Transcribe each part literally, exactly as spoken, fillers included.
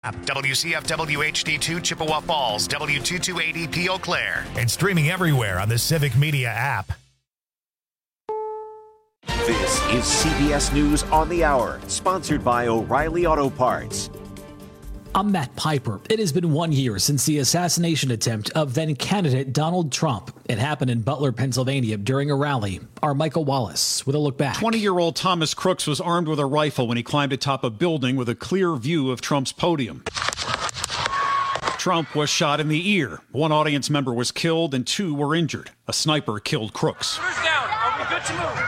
W C F W H D two Chippewa Falls, W two two eight E P Eau Claire, and streaming everywhere on the Civic Media app. This is C B S News on the Hour, sponsored by O'Reilly Auto Parts. I'm Matt Piper. It has been one year since the assassination attempt of then-candidate Donald Trump. It happened in Butler, Pennsylvania during a rally. Our Michael Wallace with a look back. twenty-year-old Thomas Crooks was armed with a rifle when he climbed atop a building with a clear view of Trump's podium. Trump was shot in the ear. One audience member was killed and two were injured. A sniper killed Crooks. Down. Are we good to move?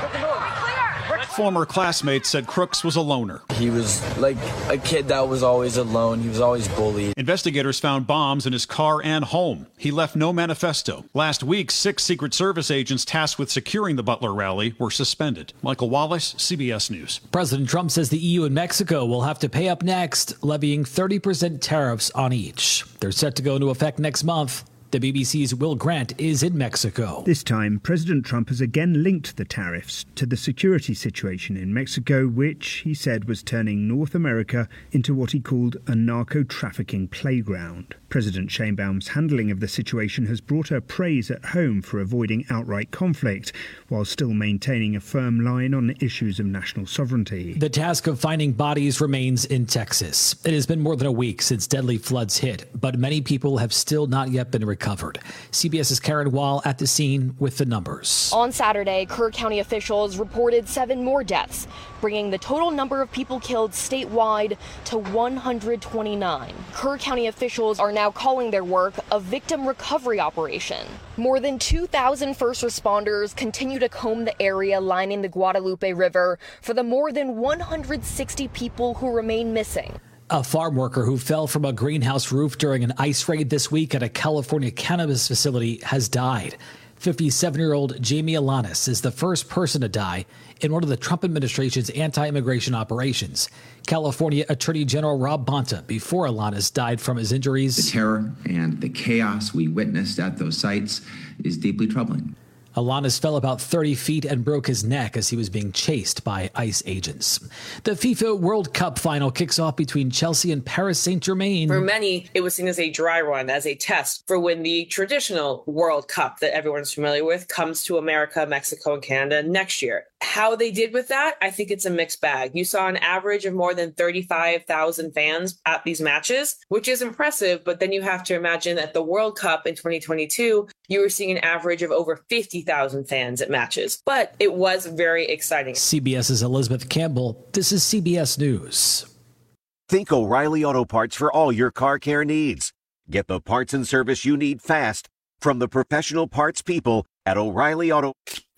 Former classmates said Crooks was a loner. He was like a kid that was always alone. He was always bullied. Investigators found bombs in his car and home. He left no manifesto. Last week, six Secret Service agents tasked with securing the Butler rally were suspended. Michael Wallace, C B S News. President Trump says the E U and Mexico will have to pay up next, levying thirty percent tariffs on each. They're set to go into effect next month. The B B C's Will Grant is in Mexico. This time, President Trump has again linked the tariffs to the security situation in Mexico, which he said was turning North America into what he called a narco-trafficking playground. President Sheinbaum's handling of the situation has brought her praise at home for avoiding outright conflict, while still maintaining a firm line on issues of national sovereignty. The task of finding bodies remains in Texas. It has been more than a week since deadly floods hit, but many people have still not yet been recovered. Covered. CBS's Karen Wall at the scene with the numbers. On Saturday, Kerr County officials reported seven more deaths, bringing the total number of people killed statewide to one hundred twenty-nine. Kerr County officials are now calling their work a victim recovery operation. More than two thousand first responders continue to comb the area lining the Guadalupe River for the more than one hundred sixty people who remain missing. A farm worker who fell from a greenhouse roof during an ice raid this week at a California cannabis facility has died. fifty-seven-year-old Jamie Alanis is the first person to die in one of the Trump administration's anti-immigration operations. California Attorney General Rob Bonta, before Alanis died from his injuries. The terror and the chaos we witnessed at those sites is deeply troubling. Alanis fell about thirty feet and broke his neck as he was being chased by ICE agents. The FIFA World Cup final kicks off between Chelsea and Paris Saint-Germain. For many, it was seen as a dry run, as a test for when the traditional World Cup that everyone's familiar with comes to America, Mexico, and Canada next year. How they did with that, I think it's a mixed bag. You saw an average of more than thirty-five thousand fans at these matches, which is impressive, but then you have to imagine that the World Cup in twenty twenty-two, you were seeing an average of over fifty thousand fans at matches. But it was very exciting. CBS's Elizabeth Campbell, this is C B S News. Think O'Reilly Auto Parts for all your car care needs. Get the parts and service you need fast from the professional parts people at O'Reilly Auto.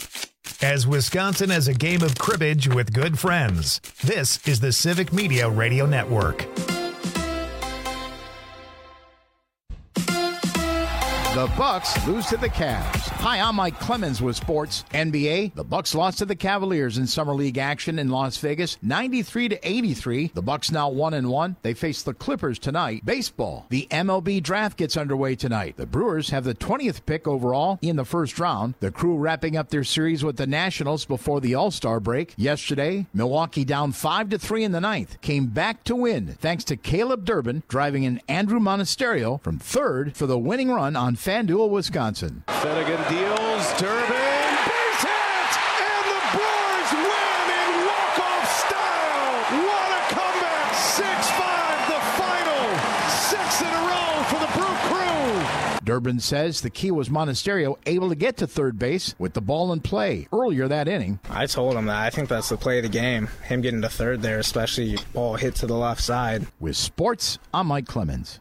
As Wisconsin has a game of cribbage with good friends, this is the Civic Media Radio Network. The Bucks lose to the Cavs. Hi, I'm Mike Clemens with Sports. N B A, the Bucks lost to the Cavaliers in Summer League action in Las Vegas, ninety-three to eighty-three. The Bucks now one and one. They face the Clippers tonight. Baseball, the M L B draft gets underway tonight. The Brewers have the twentieth pick overall in the first round. The Crew wrapping up their series with the Nationals before the All-Star break. Yesterday, Milwaukee down five to three in the ninth, came back to win thanks to Caleb Durbin driving in Andrew Monasterio from third for the winning run on FanDuel, Wisconsin. Finnegan deals, Durbin, base hit, and the Brewers win in walk-off style. What a comeback! six five, the final. Six in a row for the Brew Crew. Durbin says the key was Monasterio able to get to third base with the ball in play earlier that inning. I told him that. I think that's the play of the game. Him getting to third there, especially ball hit to the left side. With sports, I'm Mike Clemens.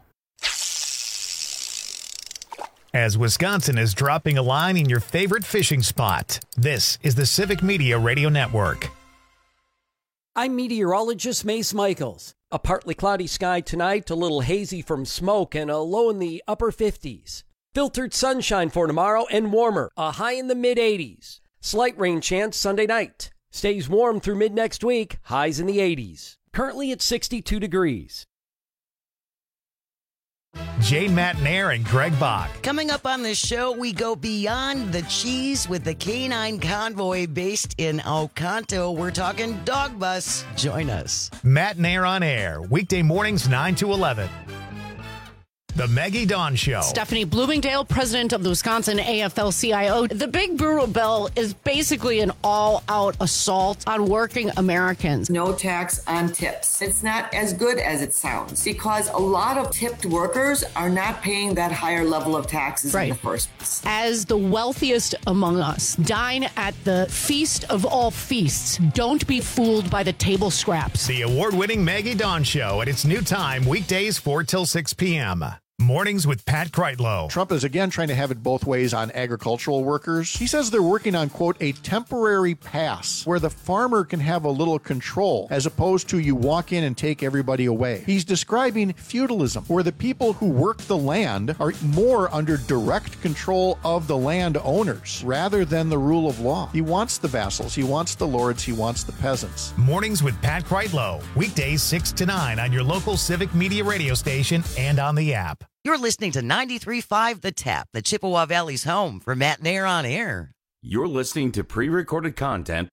As Wisconsin is dropping a line in your favorite fishing spot, this is the Civic Media Radio Network. I'm meteorologist Mace Michaels. A partly cloudy sky tonight, a little hazy from smoke, and a low in the upper fifties. Filtered sunshine for tomorrow and warmer, a high in the mid-eighties. Slight rain chance Sunday night. Stays warm through mid-next week, highs in the eighties. Currently at sixty-two degrees. Jane Matnair and Greg Bach. Coming up on this show, we go beyond the cheese with the Canine Convoy based in Oconto. We're talking Dog Bus. Join us. Matnair on Air, weekday mornings nine to eleven. The Maggie Dawn Show. Stephanie Bloomingdale, president of the Wisconsin A F L C I O. The Big Brutal Bill is basically an all-out assault on working Americans. No tax on tips. It's not as good as it sounds because a lot of tipped workers are not paying that higher level of taxes right. in the first place. As the wealthiest among us, dine at the feast of all feasts. Don't be fooled by the table scraps. The award-winning Maggie Dawn Show at its new time, weekdays four till six p.m. Mornings with Pat Kreitlow. Trump is again trying to have it both ways on agricultural workers. He says they're working on, quote, a temporary pass where the farmer can have a little control as opposed to you walk in and take everybody away. He's describing feudalism, where the people who work the land are more under direct control of the landowners rather than the rule of law. He wants the vassals, he wants the lords, he wants the peasants. Mornings with Pat Kreitlow, weekdays six to nine on your local Civic Media radio station and on the app. You're listening to ninety-three point five The Tap, the Chippewa Valley's home for Matt Nair on Air. You're listening to pre-recorded content.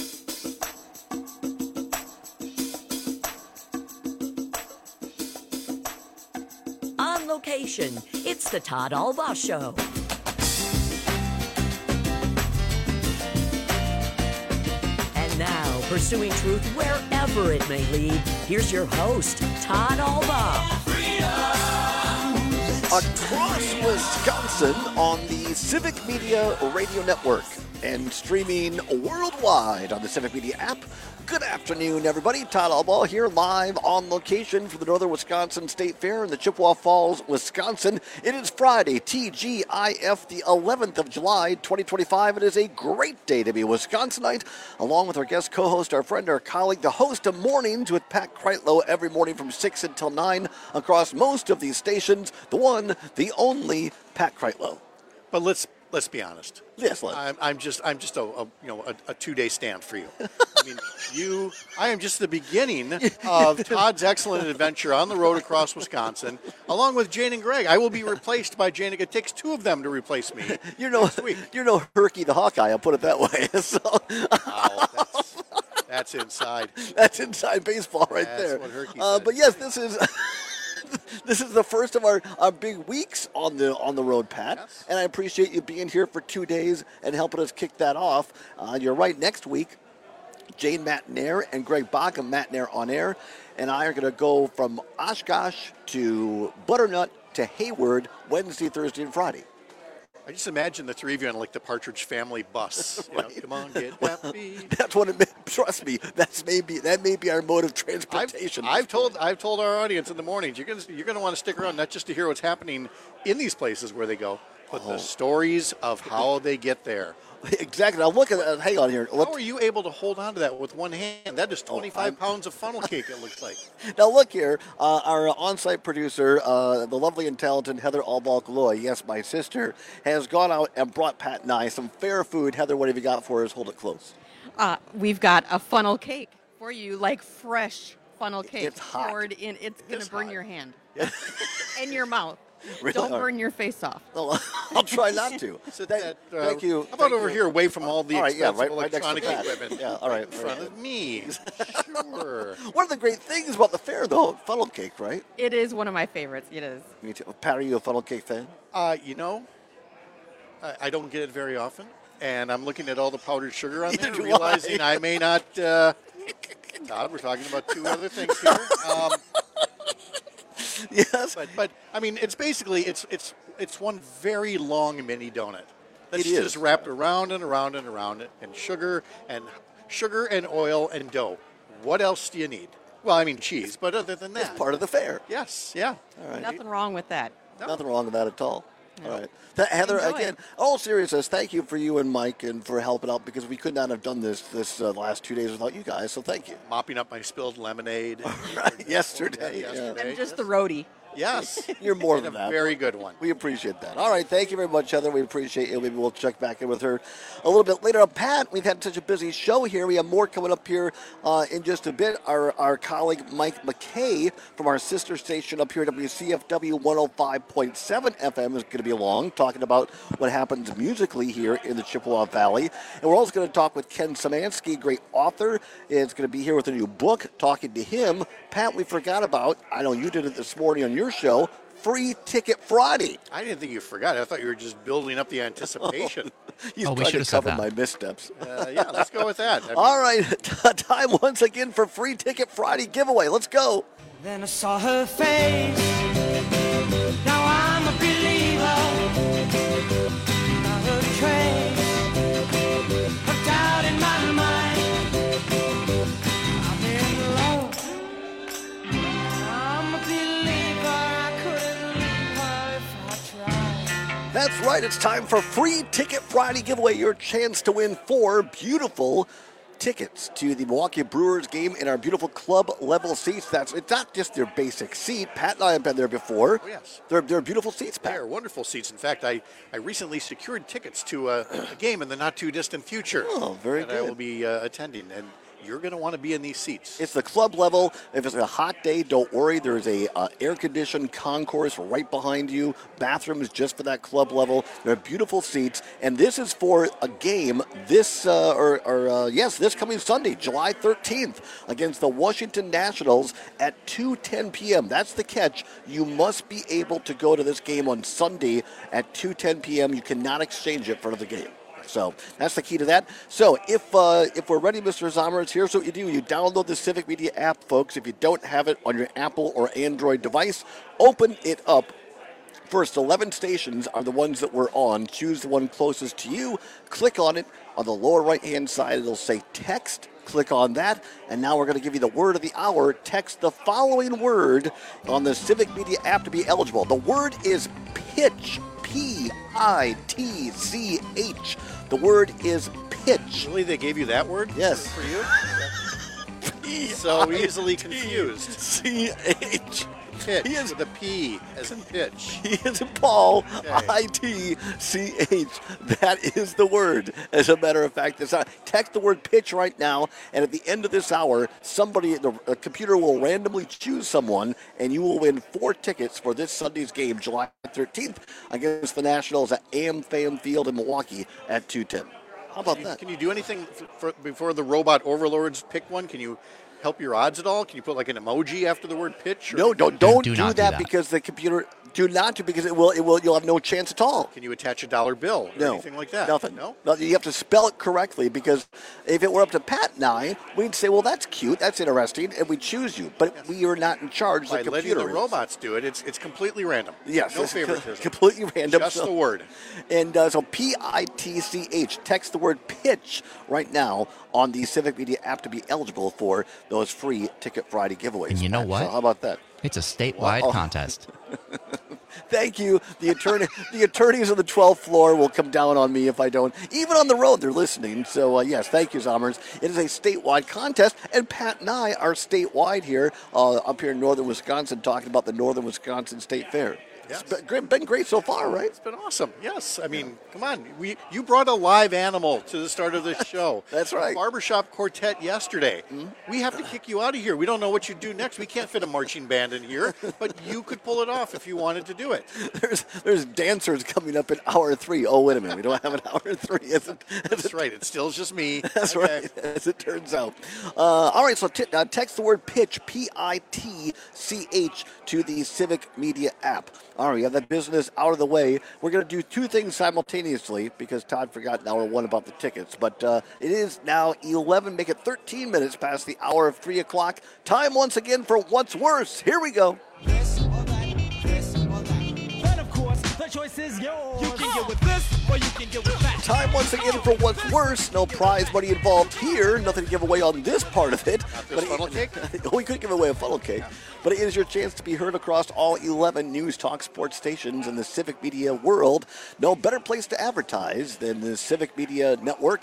On location, it's the Todd Albaugh Show. And now, pursuing truth wherever it may lead, here's your host, Todd Albaugh. Across Wisconsin on the Civic Media Radio Network and streaming worldwide on the Civic Media app. Good afternoon, everybody. Todd Albaugh here live on location for the Northern Wisconsin State Fair in the Chippewa Falls, Wisconsin. It is Friday, T G I F, the eleventh of July, twenty twenty-five. It is a great day to be a Wisconsinite, along with our guest co-host, our friend, our colleague, the host of Mornings with Pat Kreitlow every morning from six until nine across most of these stations. The one, the only, Pat Kreitlow. But let's let's be honest. Yes, let's. I'm, I'm just I'm just a, a you know a, a two-day stand for you. I mean, you. I am just the beginning of Todd's excellent adventure on the road across Wisconsin, along with Jane and Greg. I will be replaced by Jane. It takes two of them to replace me. You're no you're no Herky the Hawkeye. I'll put it that way. So. Oh, that's, that's inside. That's inside baseball right that's there. What Herky uh, said. but yes, this is. This is the first of our, our big weeks on the on the road, Pat, yes. And I appreciate you being here for two days and helping us kick that off. Uh, you're right, next week, Jane Matnair and Greg Bach of Matnair on Air and I are going to go from Oshkosh to Butternut to Hayward Wednesday, Thursday, and Friday. I just imagine the three of you on like the Partridge Family bus. You know, come on, get happy. That's what it may, trust me. That's maybe that may be our mode of transportation. I've, I've told I've told our audience in the mornings you're gonna you're gonna want to stick around not just to hear what's happening in these places where they go, but oh. the stories of how they get there. Exactly. Now look at that. Hang on here. How are you able to hold on to that with one hand? That is twenty-five oh, pounds of funnel cake, it looks like. Now look here. Uh, our on-site producer, uh, the lovely and talented Heather Albaugh-Galoy, yes, my sister, has gone out and brought Pat and I some fair food. Heather, what have you got for us? Hold it close. Uh, we've got a funnel cake for you, like fresh funnel cake. It's hot. Poured in. It's going to burn hot. your hand and your mouth. Really Don't hard. burn your face off. No, I'll try not to. Thank, that, uh, thank you. How about thank over you. here, away from all the all right, expensive yeah, right, right electronic next to equipment? Yeah, all right. In front right. of me. Sure. One of the great things about the fair, though, funnel cake, right? It is one of my favorites. It is. Me too. Pat, are you a funnel cake fan? Uh, you know, I, I don't get it very often, and I'm looking at all the powdered sugar on there, realizing I. I may not. Uh, Todd, we're talking about two other things here. Um, Yes, but but I mean, it's basically it's it's it's one very long mini donut. That's it is just wrapped around and around and around it, and sugar and sugar and oil and dough. What else do you need? Well, I mean cheese, but other than that, it's part of the fair. Yes, yeah. All right. Nothing wrong with that. No. Nothing wrong with that at all. No. All right. Th- Heather, Enjoy again, it. all seriousness, thank you for you and Mike and for helping out because we could not have done this this uh, last two days without you guys, so thank you. Mopping up my spilled lemonade. Right, yesterday. I'm just the roadie. Yes. You're more and than a that. very good one. We appreciate that. All right, thank you very much, Heather. We appreciate you. Maybe we'll check back in with her a little bit later. Pat, we've had such a busy show here. We have more coming up here uh, in just a bit. Our our colleague Mike McKay from our sister station up here at W C F W one oh five point seven F M is going to be along, talking about what happens musically here in the Chippewa Valley. And we're also going to talk with Ken Szymanski, great author, is going to be here with a new book, talking to him. Pat, we forgot about, I know you did it this morning on your show, Free Ticket Friday. I didn't think you forgot. I thought you were just building up the anticipation. He's Oh, we trying should to have said cover that. my missteps. Uh, yeah, let's go with that. I mean, All right, time once again for Free Ticket Friday giveaway. Let's go. Then I saw her face. Now I'm a believer. Not a trace of doubt in my mind. I'm in love. I'm a believer. I couldn't leave her if I tried. That's right. It's time for Free Ticket Friday giveaway. Your chance to win four beautiful tickets to the Milwaukee Brewers game in our beautiful club level seats. That's it's not just their basic seat. Pat and I have been there before. Oh, yes. They're, they're beautiful seats, Pat. They're wonderful seats. In fact, I, I recently secured tickets to a, a game in the not-too-distant future. Oh, very that good. I will be uh, attending, and you're going to want to be in these seats. It's the club level. If it's a hot day, don't worry. There's a uh, air-conditioned concourse right behind you. Bathrooms just for that club level. They're beautiful seats. And this is for a game this, uh, or, or uh, yes, this coming Sunday, July thirteenth, against the Washington Nationals at two ten p.m. That's the catch. You must be able to go to this game on Sunday at two ten p.m. You cannot exchange it for another game. So that's the key to that. So if uh, if we're ready, Mister Zommers, here's what you do. You download the Civic Media app, folks. If you don't have it on your Apple or Android device, open it up. First eleven stations are the ones that we're on. Choose the one closest to you. Click on it. On the lower right-hand side, it'll say text. Click on that. And now we're going to give you the word of the hour. Text the following word on the Civic Media app to be eligible. The word is pitch. P I T C H. The word is pitch. Really, they gave you that word? Yes. For you? So easily confused. C H. Pitch. He is with a P as in pitch. He is in Paul. Okay. I T C H. That is the word. As a matter of fact, it's not. Text the word pitch right now, and at the end of this hour, somebody, the a computer will randomly choose someone, and you will win four tickets for this Sunday's game, July thirteenth, against the Nationals at AmFam Field in Milwaukee at two ten. How about Can you, that? can you do anything for, for, before the robot overlords pick one? Can you help your odds at all? Can you put like an emoji after the word pitch? Or No, don't don't Do do, not do that, that. because the computer do not do because it will it will you'll have no chance at all. Can you attach a dollar bill or No, anything like that? Nothing. No. No, you have to spell it correctly, because if it were up to Pat and I, we'd say, well, that's cute, that's interesting, and we'd choose you. But we are not in charge. By the letting computer the is. robots do it, it's it's completely random. Yes, No it's co- favoritism. completely random. Just so- the word. And uh, so P I T C H. Text the word pitch right now on the Civic Media app to be eligible for those free Ticket Friday giveaways. And you know Pat. what? So how about that? It's a statewide Well, oh. contest. Thank you. The attorney, the attorneys on the twelfth floor will come down on me if I don't. Even on the road, they're listening. So uh, yes, thank you, Zommers. It is a statewide contest, and Pat and I are statewide here, uh, up here in northern Wisconsin, talking about the Northern Wisconsin State Fair. Yes. It's been great, been great so far, right? It's been awesome. Yes. I mean, come on. We You brought a live animal to the start of this show. That's right. A barbershop quartet yesterday. Mm-hmm. We have to kick you out of here. We don't know what you do next. We can't fit a marching band in here, but you could pull it off if you wanted to do it. There's there's dancers coming up in hour three. Oh, wait a minute. We don't have an hour three. As it, as That's it, right. It still is just me. That's Okay. right, as it turns out. Uh, all right, so t- uh, text the word pitch, P I T C H, to the Civic Media app. All right, we have that business out of the way. We're going to do two things simultaneously because Todd forgot in hour one about the tickets. But uh, it is now eleven, make it thirteen minutes past the hour of three o'clock. Time once again for What's Worse. Here we go. The choice is yours. You can get with this, or you can get with that. Time once again for What's Worse. No prize money involved here. Nothing to give away on this part of it. This funnel cake? We could give away a funnel cake. But it is your chance to be heard across all eleven News Talk sports stations in the Civic Media world. No better place to advertise than the Civic Media Network.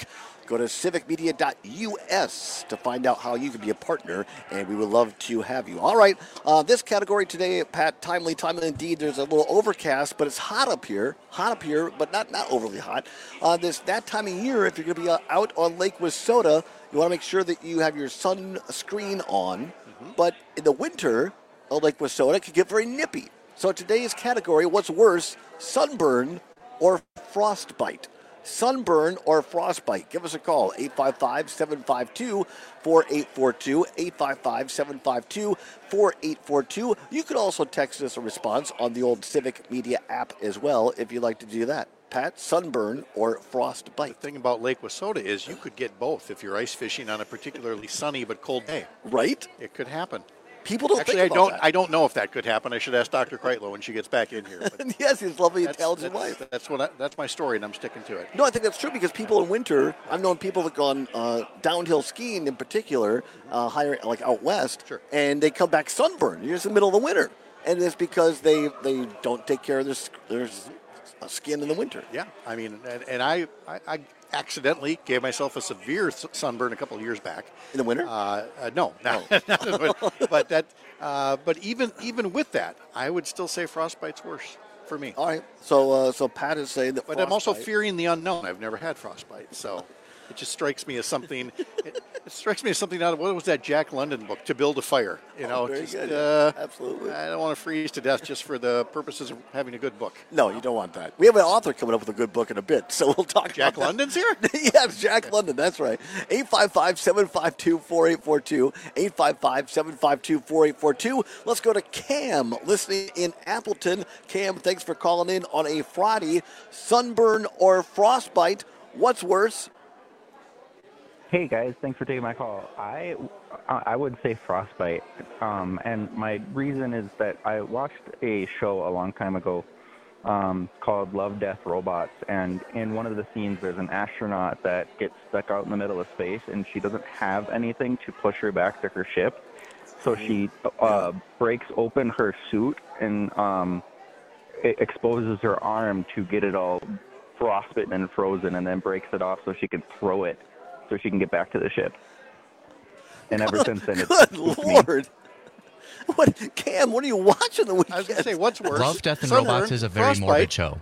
Go to civic media dot U S to find out how you can be a partner, and we would love to have you. All right, uh, this category today, Pat, timely, timely indeed. There's a little overcast, but it's hot up here. Hot up here, but not, not overly hot. Uh, this that time of year, if you're going to be uh, out on Lake Wissota, you want to make sure that you have your sunscreen on. Mm-hmm. But in the winter, on Lake Wissota, it can get very nippy. So today's category, what's worse, sunburn or frostbite? Sunburn or frostbite? Give us a call, eight five five, seven five two, four eight four two, eight five five, seven five two, four eight four two. You can also text us a response on the old Civic Media app as well if you'd like to do that. Pat, sunburn or frostbite? The thing about Lake Wissota is you could get both if you're ice fishing on a particularly sunny but cold day. Right? It could happen. People don't Actually, think I about don't. that. I don't know if that could happen. I should ask Doctor Kreitlow when she gets back in here. But yes, his lovely, that's, intelligent that's, wife. That's what. I, that's my story, and I'm sticking to it. No, I think that's true because people in winter, I've known people that gone uh, downhill skiing in particular, uh, higher like out west, sure. and they come back sunburned. You're just in the middle of the winter, and it's because they they don't take care of their their skin in the winter. Yeah, I mean, and, and I, I I accidentally gave myself a severe sunburn a couple of years back in the winter. Uh, uh, no, not, but, but that. Uh, but even even with that, I would still say frostbite's worse for me. All right. So uh, so Pat is saying that. But I'm also fearing the unknown. I've never had frostbite, so it just strikes me as something. It, it strikes me as something out of what was that Jack London book, To Build a Fire? You know, oh, very just, good. Uh, Absolutely. I don't want to freeze to death just for the purposes of having a good book. No, you don't want that. We have an author coming up with a good book in a bit, so we'll talk. Jack about London's here. Yes, Jack London. That's right. eight five five, seven five two, four eight four two. eight five five, seven five two, four eight four two. Let's go to Cam, listening in Appleton. Cam, thanks for calling in on a Friday. Sunburn or frostbite? What's worse? Hey guys, thanks for taking my call. I, I would say frostbite, um, and my reason is that I watched a show a long time ago um, called Love, Death, Robots, and in one of the scenes there's an astronaut that gets stuck out in the middle of space, and she doesn't have anything to push her back to her ship, so she uh, breaks open her suit and um, it exposes her arm to get it all frostbitten and frozen, and then breaks it off so she can throw it so she can get back to the ship. And ever good, since then, it's good it's Lord. What, Cam, what are you watching the weekend? I was going to say, what's worse? Love, Death, and Sunburn, Robots is a very frostbite, morbid show.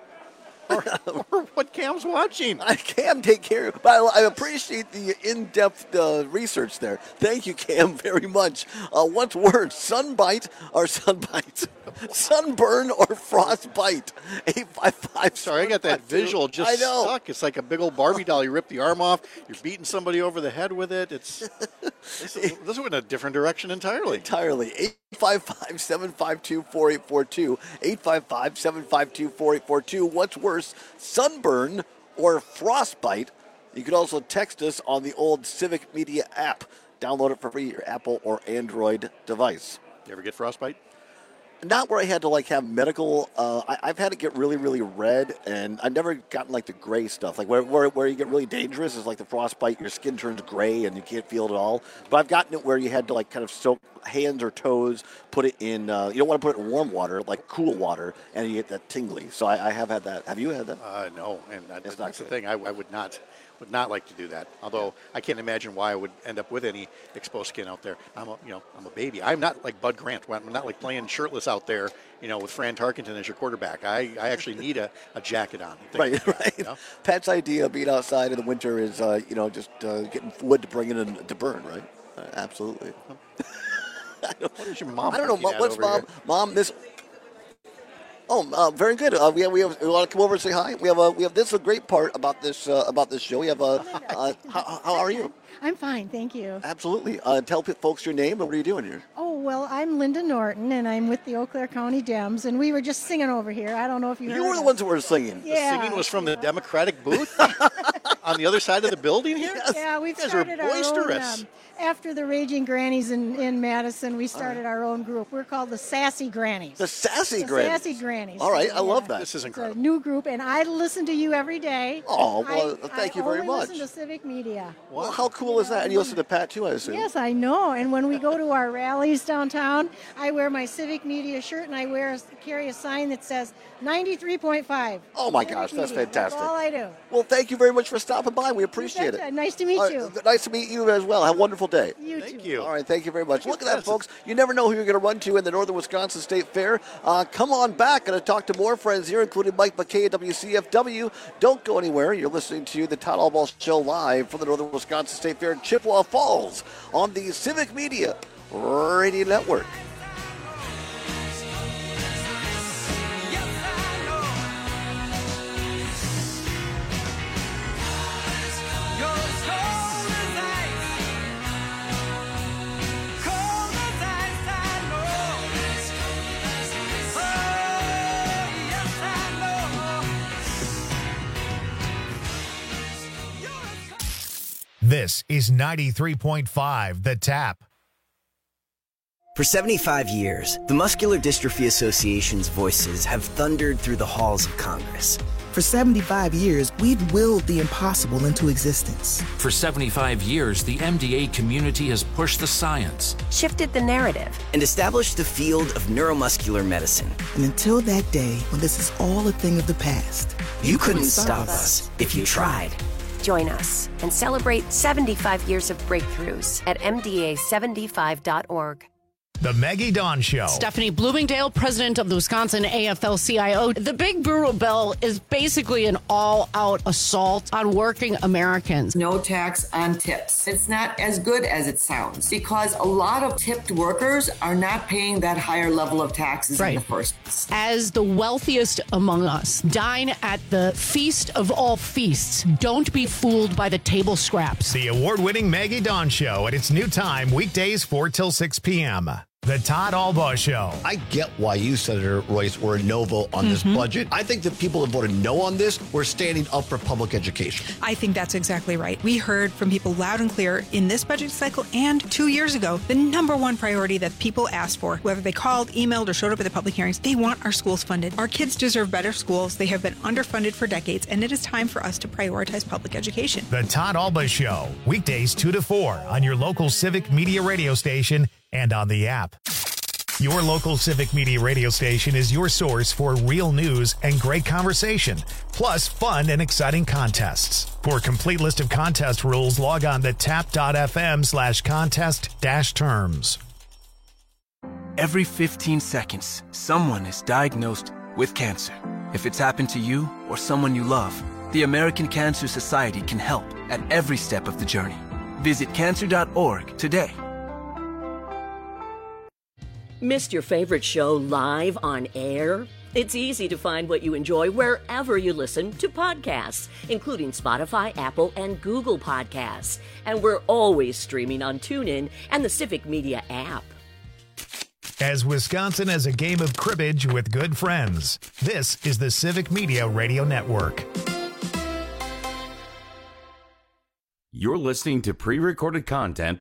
Or, or what Cam's watching. I Cam, take care of. But I, I appreciate the in-depth uh, research there. Thank you, Cam, very much. Uh, what's worse, sunbite or sunbite? Sunburn or frostbite? eight five five. Sorry, I got that visual just I know. stuck. It's like a big old Barbie doll. You rip the arm off. You're beating somebody over the head with it. It's this, is, this went a different direction entirely. Entirely. eight five five, seven five two, four eight four two. eight five five, seven five two, four eight four two. What's worse, sunburn or frostbite? You can also text us on the old Civic Media app. Download it for free, your Apple or Android device. You ever get frostbite? Not where I had to like have medical. Uh, I, I've had it get really, really red, and I've never gotten like the gray stuff. Like where, where where you get really dangerous is like the frostbite. Your skin turns gray and you can't feel it at all. But I've gotten it where you had to like kind of soak hands or toes, put it in. Uh, you don't want to put it in warm water, like cool water, and you get that tingly. So I, I have had that. Have you had that? Uh, no, and that, It's that's not the thing. I, I would not would not like to do that. Although I can't imagine why I would end up with any exposed skin out there. I'm a you know I'm a baby. I'm not like Bud Grant. I'm not like playing shirtless out there. You know, with Fran Tarkenton as your quarterback. I, I actually need a, a jacket on. Right, right. You know? Pat's idea of being outside in the winter is, uh, you know, just uh, getting wood to bring it in to burn, right? Uh, absolutely. I don't, what is your mom? I don't know. looking at What's over mom? here? Mom, this. Oh, uh, very good. Uh, we have, we have. You want to come over and say hi? We have. A, we have. This is a great part about this uh, about this show. We have. A, uh, how, how are you? I'm fine, thank you. Absolutely. Uh, tell p- folks your name and what are you doing here? Oh, well, I'm Linda Norton, and I'm with the Eau Claire County Dems, and we were just singing over here. I don't know if you heard You were the us. ones that were singing. Yeah. The singing was from the Democratic booth on the other side of the building here. Yeah, we've You guys are started our own. boisterous. Um, after the Raging Grannies in, in Madison, we started our own group. We're called the Sassy Grannies. The Sassy the Grannies. Sassy Grannies. All right, I love Yeah. that. This is incredible. It's a new group, and I listen to you every day. Oh, well, I, thank I you very only much. listen to Civic Media. Well, how cool is that? And you listen to Pat, too, I assume. Yes, I know. And when we go to our rallies downtown, I wear my Civic Media shirt, and I wear carry a sign that says ninety-three point five. Oh, my Civic gosh, that's Media. fantastic. That's all I do. Well, thank you very much for stopping by. We appreciate betcha. it. Nice to meet All right, you. Nice to meet you as well. Have a wonderful day. You Thank too. you. All right, thank you very much. Look at that, folks. You never know who you're going to run to in the Northern Wisconsin State Fair. Uh, come on back. Going to talk to more friends here, including Mike McKay at W C F W. Don't go anywhere. You're listening to the Todd Allball Show live from the Northern Wisconsin State Fair in Chippewa Falls on the Civic Media Radio Network. This is ninety-three point five The Tap. For seventy-five years, the Muscular Dystrophy Association's voices have thundered through the halls of Congress. For seventy-five years, we've willed the impossible into existence. For seventy-five years, the M D A community has pushed the science, Shifted the narrative, and established the field of neuromuscular medicine. And until that day when this is all a thing of the past, You couldn't stop us if you tried. Join us and celebrate seventy-five years of breakthroughs at M D A seventy-five dot org. The Maggie Dawn Show. Stephanie Bloomingdale, president of the Wisconsin A F L C I O. The Big Brutal Bill is basically an all-out assault on working Americans. No tax on tips. It's not as good as it sounds because a lot of tipped workers are not paying that higher level of taxes in the first place. As the wealthiest among us, dine at the feast of all feasts. Don't be fooled by the table scraps. The award-winning Maggie Dawn Show at its new time, weekdays four till six p.m. The Todd Allbaugh Show. I get why you, Senator Royce, were a no vote on this Mhm. budget. I think the people that voted no on this were standing up for public education. I think that's exactly right. We heard from people loud and clear in this budget cycle and two years ago, the number one priority that people asked for, whether they called, emailed, or showed up at the public hearings, they want our schools funded. Our kids deserve better schools. They have been underfunded for decades, and it is time for us to prioritize public education. The Todd Allbaugh Show, weekdays two to four on your local Civic Media radio station and on the app. Your local Civic Media radio station is your source for real news and great conversation, plus fun and exciting contests. For a complete list of contest rules, log on to tap.fm slash contest dash terms. Every fifteen seconds, someone is diagnosed with cancer. If it's happened to you or someone you love, the American Cancer Society can help at every step of the journey. Visit cancer dot org today. Missed your favorite show live on air? It's easy to find what you enjoy wherever you listen to podcasts, including Spotify, Apple, and Google Podcasts. And we're always streaming on TuneIn and the Civic Media app. As Wisconsin has a game of cribbage with good friends, this is the Civic Media Radio Network. You're listening to pre-recorded content.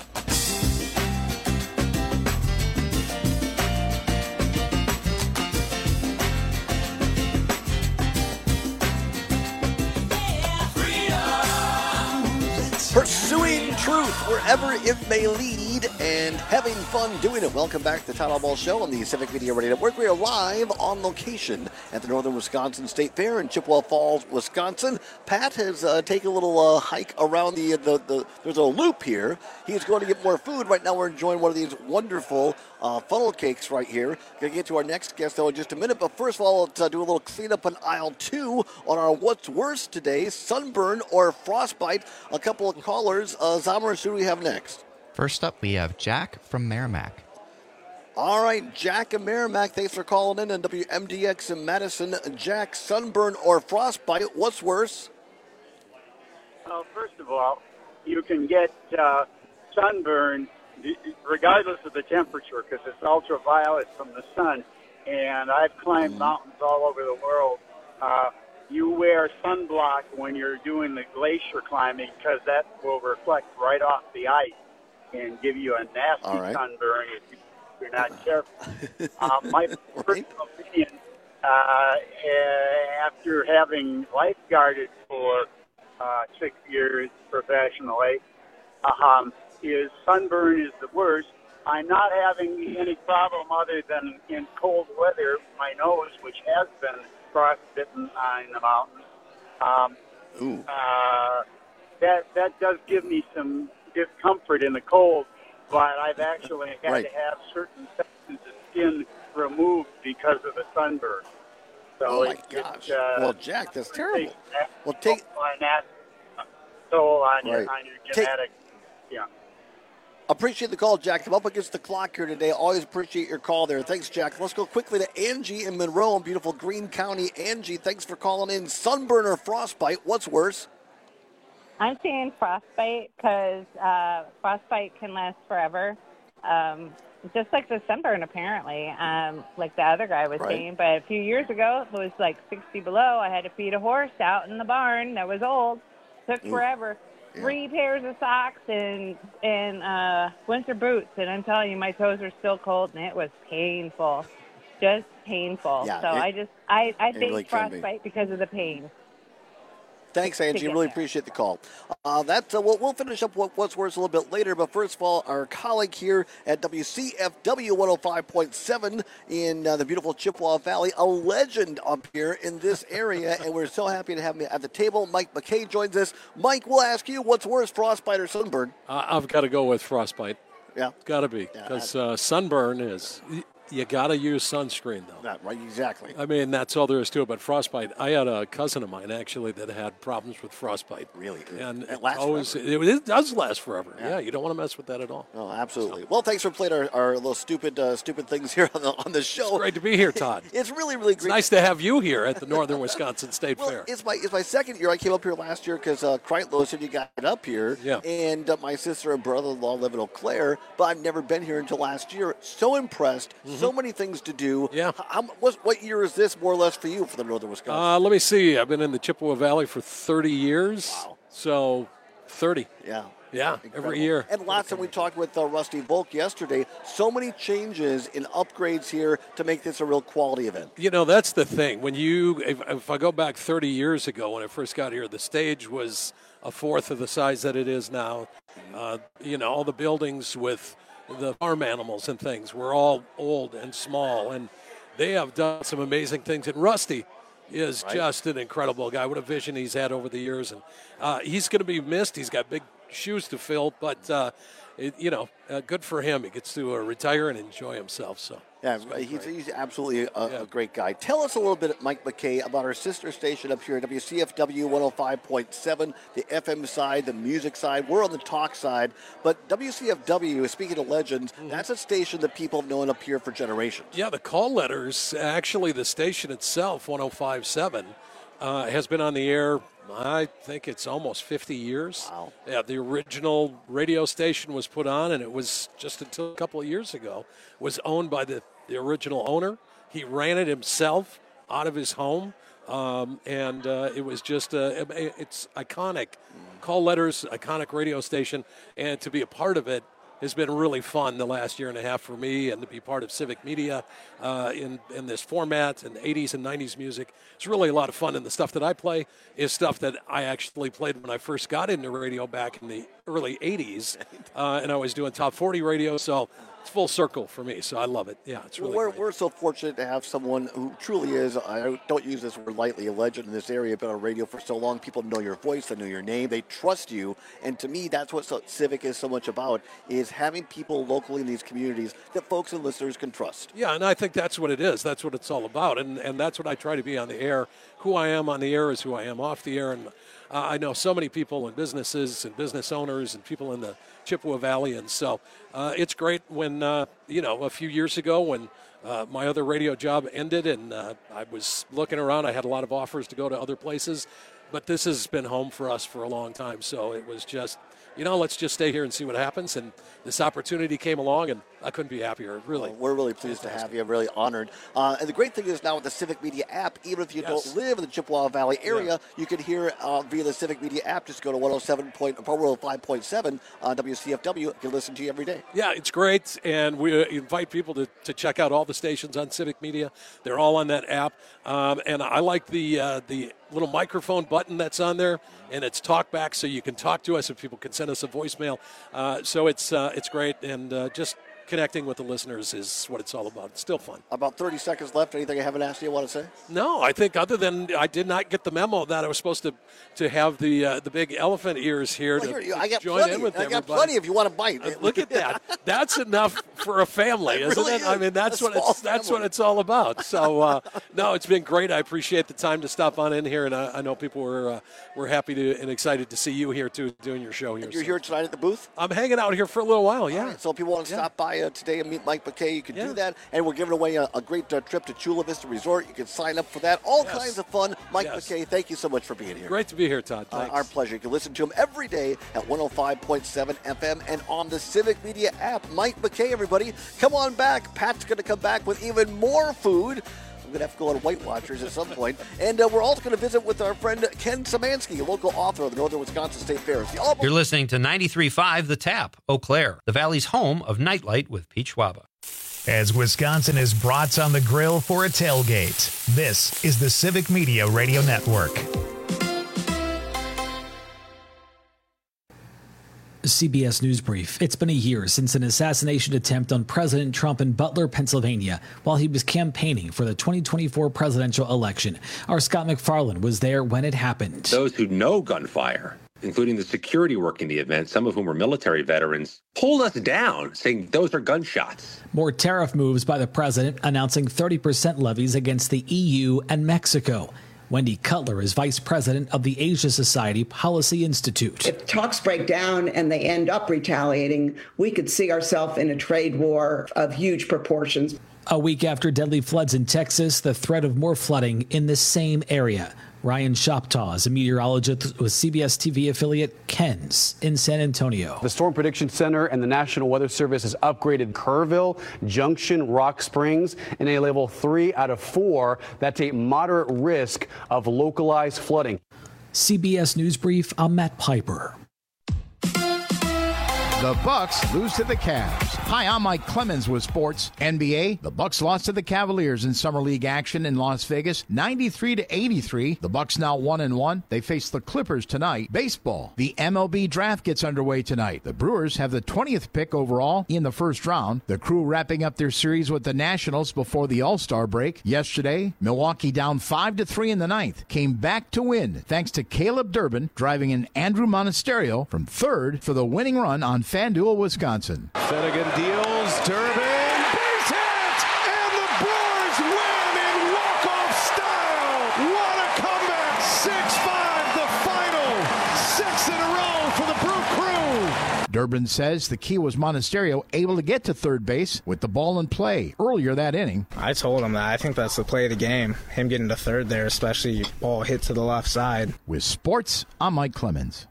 Pursuing truth wherever it may lead and having fun doing it. Welcome back to the Todd Allball Show on the Civic Media Radio Network. We are live on location at the Northern Wisconsin State Fair in Chippewa Falls, Wisconsin. Pat has uh, taken a little uh, hike around the, the, the, there's a loop here. He's going to get more food. Right now we're enjoying one of these wonderful uh, funnel cakes right here. Going to get to our next guest, though, in just a minute. But first of all, let's uh, do a little cleanup on aisle two on our What's Worse today, sunburn or frostbite. A couple of callers. Uh, Zamar, who do we have next? First up, we have Jack from Merrimack. All right, Jack and Merrimack, thanks for calling in on W M D X in Madison. Jack, sunburn or frostbite, what's worse? Well, first of all, you can get uh, sunburn regardless of the temperature because it's ultraviolet from the sun. And I've climbed mm-hmm. mountains all over the world. Uh, you wear sunblock when you're doing the glacier climbing because that will reflect right off the ice. and give you a nasty All right. sunburn if you're not careful. um, my personal opinion, uh, eh, after having lifeguarded for uh, six years professionally, um, is sunburn is the worst. I'm not having any problem other than in cold weather, my nose, which has been frostbitten in the mountains. Um, Ooh. Uh, that that does give me some discomfort in the cold, but I've actually had Right. to have certain sections of skin removed because of the sunburn. So Oh, my it, gosh. It, uh, Well, Jack, that's terrible. Well, Well, take- on that, so on your Right. on your Take- genetic, yeah. Appreciate the call, Jack. I'm up against the clock here today. Always appreciate your call there. Thanks, Jack. Let's go quickly to Angie in Monroe in beautiful Greene County. Angie, thanks for calling in. Sunburn or frostbite, what's worse? I'm saying frostbite because uh, frostbite can last forever, um, just like the sunburn apparently, um, like the other guy was Right. saying. But a few years ago, it was like sixty below. I had to feed a horse out in the barn that was old. Took Ooh. forever. Yeah. Three pairs of socks and and uh, winter boots, and I'm telling you, my toes are still cold, and it was painful, just painful. Yeah, so it- I just I I it think really can be. frostbite because of the pain. Thanks, Angie. get Really there. appreciate the call. Uh, that uh, we'll, we'll finish up what, what's worse a little bit later. But first of all, our colleague here at W C F W one oh five point seven in uh, the beautiful Chippewa Valley, a legend up here in this area, and we're so happy to have him at the table. Mike McKay joins us. Mike, we'll ask you, what's worse, frostbite or sunburn? Uh, I've got to go with frostbite. Yeah, got to be Yeah, because uh, sunburn is. You got to use sunscreen though. Not right, exactly. I mean, that's all there is to it. But frostbite, I had a cousin of mine actually that had problems with frostbite. Really? And It lasts always, forever. it, it does last forever. Yeah. Yeah. You don't want to mess with that at all. Oh, absolutely. Well, thanks for playing our, our little stupid uh, stupid things here on the on the show. It's great to be here, Todd. It's really really It's great. nice to have you here at the Northern Wisconsin State Well, Fair. it's my it's my second year. I came up here last year because uh, Kreitlow said you got up here. Yeah. And uh, my sister and brother-in-law live in Eau Claire, but I've never been here until last year. So impressed. So many things to do. Yeah. How, what, what year is this more or less for you for the Northern Wisconsin? Uh, let me see. I've been in the Chippewa Valley for thirty years. Wow. So thirty. Yeah. Yeah, Incredible. every year. And last time we talked with uh, Rusty Volk yesterday, so many changes and upgrades here to make this a real quality event. You know, that's the thing. When you, if, if I go back thirty years ago when I first got here, the stage was a fourth of the size that it is now. Uh, you know, all the buildings with the farm animals and things were all old and small, and they have done some amazing things. And Rusty is Right. just an incredible guy. What a vision he's had over the years, and uh, he's going to be missed. He's got big shoes to fill, but uh, it, you know, uh, good for him. He gets to uh, retire and enjoy himself. So Yeah, he's, he's absolutely a, a great guy. Tell us a little bit, Mike McKay, about our sister station up here at W C F W one oh five point seven, the F M side, the music side. We're on the talk side. But W C F W, speaking of legends, that's a station that people have known up here for generations. Yeah, the call letters, actually the station itself, one oh five point seven, uh, has been on the air, I think it's almost fifty years. Wow. Yeah, the original radio station was put on, and it was just until a couple of years ago, was owned by the, the original owner. He ran it himself out of his home, um, and uh, it was just, uh, it's iconic. Call letters, iconic radio station, and to be a part of it has been really fun the last year and a half for me, and to be part of Civic Media uh, in, in this format and eighties and nineties music. It's really a lot of fun, and the stuff that I play is stuff that I actually played when I first got into radio back in the early eighties, uh, and I was doing top forty radio, so it's full circle for me, so I love it. Yeah, it's really we're, great. we're so fortunate to have someone who truly is, I don't use this word lightly, a legend in this area, been on radio for so long. People know your voice, they know your name, they trust you. And to me, that's what so, Civic is so much about, is having people locally in these communities that folks and listeners can trust. Yeah, and I think that's what it is. That's what it's all about, and and that's what I try to be on the air. Who I am on the air is who I am off the air, and uh, I know so many people and businesses and business owners and people in the Chippewa Valley, and so uh, it's great when, uh, you know, a few years ago when uh, my other radio job ended and uh, I was looking around, I had a lot of offers to go to other places, but this has been home for us for a long time, so it was just you know, let's just stay here and see what happens. And this opportunity came along, and I couldn't be happier. Really, well, we're really pleased to have you. I'm really honored. Uh, and the great thing is now with the Civic Media app, even if you yes. don't live in the Chippewa Valley area, yeah. you can hear uh, via the Civic Media app. Just go to one oh seven point one oh five point seven on W C F W. You can listen to you every day. Yeah, it's great, and we invite people to, to check out all the stations on Civic Media. They're all on that app, um, and I like the uh, the little microphone button that's on there, and it's talk back, so you can talk to us, and people can send us a voicemail. Uh, so it's uh, it's great, and uh, just connecting with the listeners is what it's all about. It's still fun. About thirty seconds left. Anything I haven't asked you want to say? No, I think other than I did not get the memo that I was supposed to to have the uh, the big elephant ears here well, to, here, to I got join plenty. in with I everybody. got plenty if you want to bite. Uh, look at that. That's enough for a family, it isn't really it? Is. I mean, that's a what it's family. that's what it's all about. So uh, no, it's been great. I appreciate the time to stop on in here, and I, I know people were uh, were happy to and excited to see you here too, doing your show here. And you're so. here tonight at the booth? I'm hanging out here for a little while. Yeah. Right, so if people want to yeah. stop by uh, today and meet Mike McKay, you can yeah. do that. And we're giving away a, a great uh, trip to Chula Vista Resort. You can sign up for that. All yes. kinds of fun. Mike yes. McKay, thank you so much for being here. Great to be here, Todd. Uh, our pleasure. You can listen to him every day at one oh five point seven F M and on the Civic Media app. Mike McKay, everybody, come on back. Pat's going to come back with even more food. I'm going to have to go on White Watchers at some point. And uh, we're also going to visit with our friend Ken Szymanski, a local author of the Northern Wisconsin State Fair. The Auburn- You're listening to ninety-three point five The Tap, Eau Claire, the Valley's home of Nightlight with Pete Schwaba. As Wisconsin is brats on the grill for a tailgate, this is the Civic Media Radio Network. C B S News Brief. It's been a year since an assassination attempt on President Trump in Butler, Pennsylvania, while he was campaigning for the twenty twenty-four presidential election. Our Scott McFarland was there when it happened. Those who know gunfire, including the security working the event, some of whom are military veterans, pulled us down, saying those are gunshots. More tariff moves by the president, announcing thirty percent levies against the E U and Mexico. Wendy Cutler is vice president of the Asia Society Policy Institute. If talks break down and they end up retaliating, we could see ourselves in a trade war of huge proportions. A week after deadly floods in Texas, the threat of more flooding in the same area. Ryan Shoptaw is a meteorologist with C B S T V affiliate KENS in San Antonio. The Storm Prediction Center and the National Weather Service has upgraded Kerrville, Junction, Rock Springs in a level three out of four. That's a moderate risk of localized flooding. C B S News Brief, I'm Matt Piper. The Bucks lose to the Cavs. Hi, I'm Mike Clemens with sports. N B A, the Bucks lost to the Cavaliers in Summer League action in Las Vegas, ninety-three to eighty-three. The Bucks now one and one. They face the Clippers tonight. Baseball, the M L B draft gets underway tonight. The Brewers have the twentieth pick overall in the first round. The Crew wrapping up their series with the Nationals before the All-Star break. Yesterday, Milwaukee down five to three in the ninth, came back to win thanks to Caleb Durbin driving in Andrew Monasterio from third for the winning run on FanDuel, Wisconsin. Finnegan deals, Durbin, base hit, and the Brewers win in walk-off style. What a comeback! six five, the final. Six in a row for the Brew Crew. Durbin says the key was Monasterio able to get to third base with the ball in play earlier that inning. I told him that. I think that's the play of the game. Him getting to third there, especially ball hit to the left side. With sports, I'm Mike Clemens.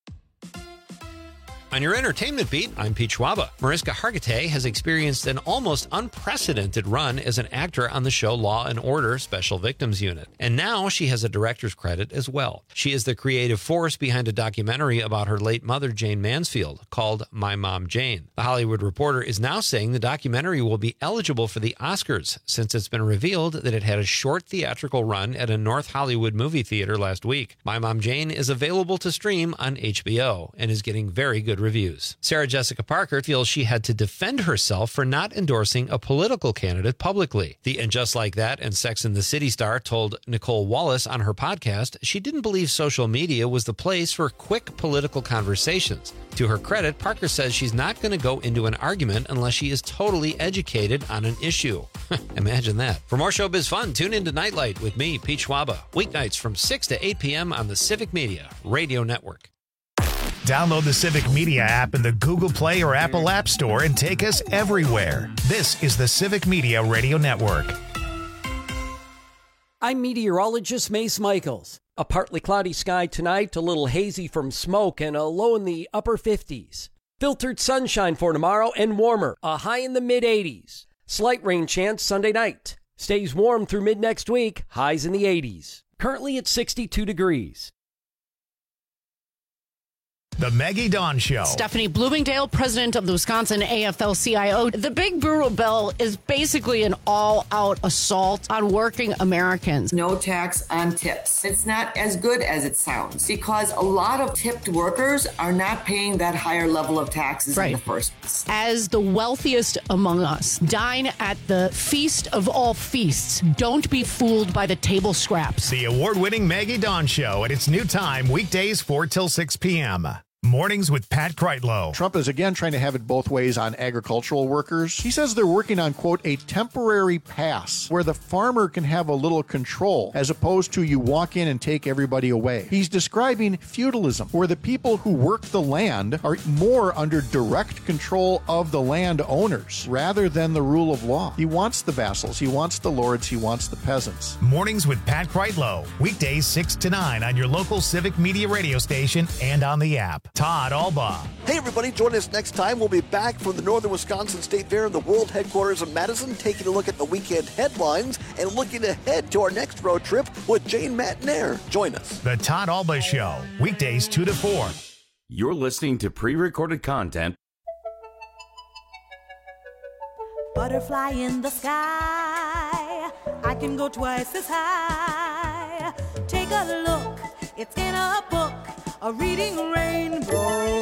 On your entertainment beat, I'm Pete Schwaba. Mariska Hargitay has experienced an almost unprecedented run as an actor on the show Law and Order Special Victims Unit. And now she has a director's credit as well. She is the creative force behind a documentary about her late mother, Jane Mansfield, called My Mom Jane. The Hollywood Reporter is now saying the documentary will be eligible for the Oscars, since it's been revealed that it had a short theatrical run at a North Hollywood movie theater last week. My Mom Jane is available to stream on H B O and is getting very good reviews. Sarah Jessica Parker feels she had to defend herself for not endorsing a political candidate publicly. The And Just Like That and Sex and the City star told Nicole Wallace on her podcast she didn't believe social media was the place for quick political conversations. To her credit, Parker says she's not going to go into an argument unless she is totally educated on an issue. Imagine that. For more showbiz fun, tune into Nightlight with me, Pete Schwaba, weeknights from six to eight p.m. on the Civic Media Radio Network. Download the Civic Media app in the Google Play or Apple App Store and take us everywhere. This is the Civic Media Radio Network. I'm meteorologist Mace Michaels. A partly cloudy sky tonight, a little hazy from smoke, and a low in the upper fifties. Filtered sunshine for tomorrow and warmer, a high in the mid-eighties. Slight rain chance Sunday night. Stays warm through mid-next week, highs in the eighties. Currently at sixty-two degrees. The Maggie Dawn Show. Stephanie Bloomingdale, president of the Wisconsin A F L C I O. The Big Brutal Bill is basically an all-out assault on working Americans. No tax on tips. It's not as good as it sounds because a lot of tipped workers are not paying that higher level of taxes Right. in the first place. As the wealthiest among us, dine at the feast of all feasts. Don't be fooled by the table scraps. The award-winning Maggie Dawn Show at its new time, weekdays four till six p.m. Mornings with Pat Kreitlow. Trump is again trying to have it both ways on agricultural workers. He says they're working on, quote, a temporary pass where the farmer can have a little control as opposed to you walk in and take everybody away. He's describing feudalism, where the people who work the land are more under direct control of the landowners rather than the rule of law. He wants the vassals, he wants the lords, he wants the peasants. Mornings with Pat Kreitlow. Weekdays six to nine on your local Civic Media radio station and on the app. Todd Albaugh. Hey, everybody, join us next time. We'll be back from the Northern Wisconsin State Fair in the world headquarters of Madison, taking a look at the weekend headlines and looking ahead to our next road trip with Jane Matnair. Join us. The Todd Albaugh Show. Weekdays two to four. You're listening to pre-recorded content. Butterfly in the sky, I can go twice as high. Take a look, it's in a book. A reading rainbow.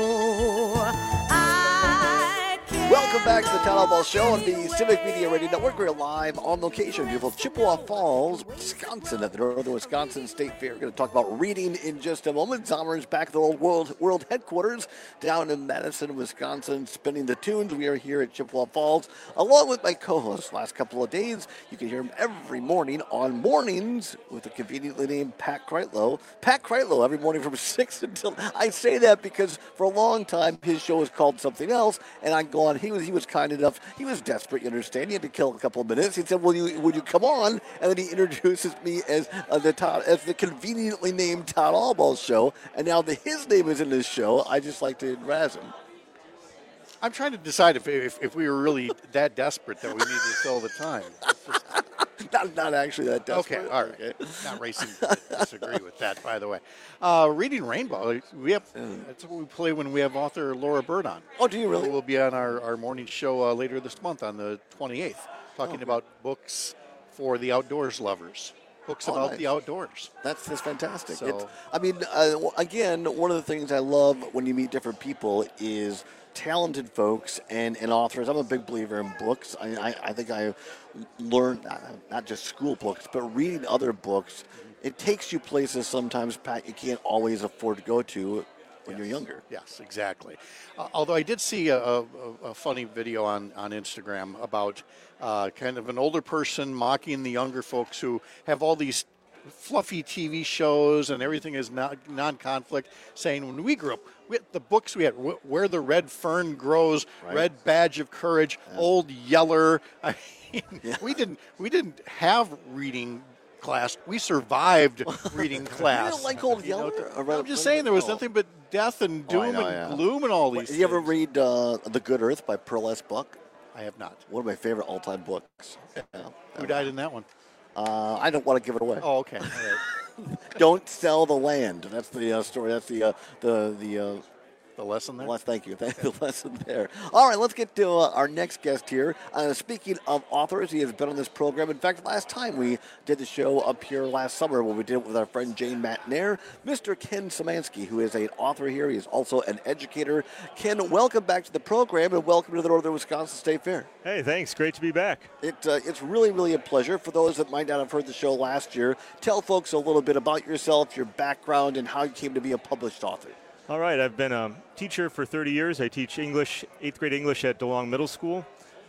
I can Welcome back to the Todd Albaugh Show on the Civic Media Radio Network. We're live on location, beautiful Chippewa Falls, Wisconsin, at the Northern Wisconsin State Fair. We're going to talk about reading in just a moment. Zomer's back at the old world, world headquarters down in Madison, Wisconsin, spinning the tunes. We are here at Chippewa Falls, along with my co-host last couple of days. You can hear him every morning on Mornings with the conveniently named Pat Kreitlow. Pat Kreitlow every morning from six until... I say that because for a long time his show was called something else, and I go on. He was he was kind enough. He was desperate, you understand. He had to kill a couple of minutes. He said, "Will you would you come on?" And then he introduces me as uh, the Todd, as the conveniently named Todd Albaugh Show. And now that his name is in this show, I just like to razz him. I'm trying to decide if, if if we were really that desperate that we needed to fill the time. Not, not actually that desperate. Okay, all right. Okay. Not racing to disagree with that, by the way. Uh, Reading Rainbow, we have that's what we play when we have author Laura Bird on. Oh, do you really? We'll be on our, our morning show uh, later this month on the twenty-eighth, talking oh. about books for the outdoors lovers. Books Oh, about nice. the outdoors. That's, that's fantastic. So- It's, I mean, uh, again, one of the things I love when you meet different people is talented folks and, and authors. I'm a big believer in books. I, I, I think I learned, not, not just school books, but reading other books. It takes you places sometimes, Pat, you can't always afford to go to when yes. you're younger. Yes, exactly. Uh, although I did see a, a, a funny video on, on Instagram about uh, kind of an older person mocking the younger folks who have all these fluffy T V shows and everything is non- non-conflict, saying when we grew up, we, the books we had, Where the Red Fern Grows, Right. Red Badge of Courage, Yeah. Old Yeller. I mean, Yeah. we didn't we didn't have reading class. We survived reading class. You don't like Old You know, Yeller? Or Red- I'm just saying there was Oh. nothing but death and Oh, I doom know, and yeah. gloom and all these Wait, things. Did you ever read uh, The Good Earth by Pearl S. Buck? I have not. One of my favorite all-time books. Yeah. Who died in that one? Uh, I don't want to give it away. Oh, okay. All right. Don't sell the land. That's the uh, story. That's the uh, the the. Uh, the lesson there. Less, thank you. Thank you. The lesson there. All right, let's get to uh, our next guest here. Uh, speaking of authors, he has been on this program. In fact, last time we did the show up here last summer, when we did it with our friend Jane Matnair, Mister Ken Szymanski, who is an author here. He is also an educator. Ken, welcome back to the program, and welcome to the Northern Wisconsin State Fair. Hey, thanks. Great to be back. It, uh, it's really, really a pleasure. For those that might not have heard the show last year, tell folks a little bit about yourself, your background, and how you came to be a published author. All right, I've been a teacher for thirty years. I teach English, eighth grade English at DeLong Middle School.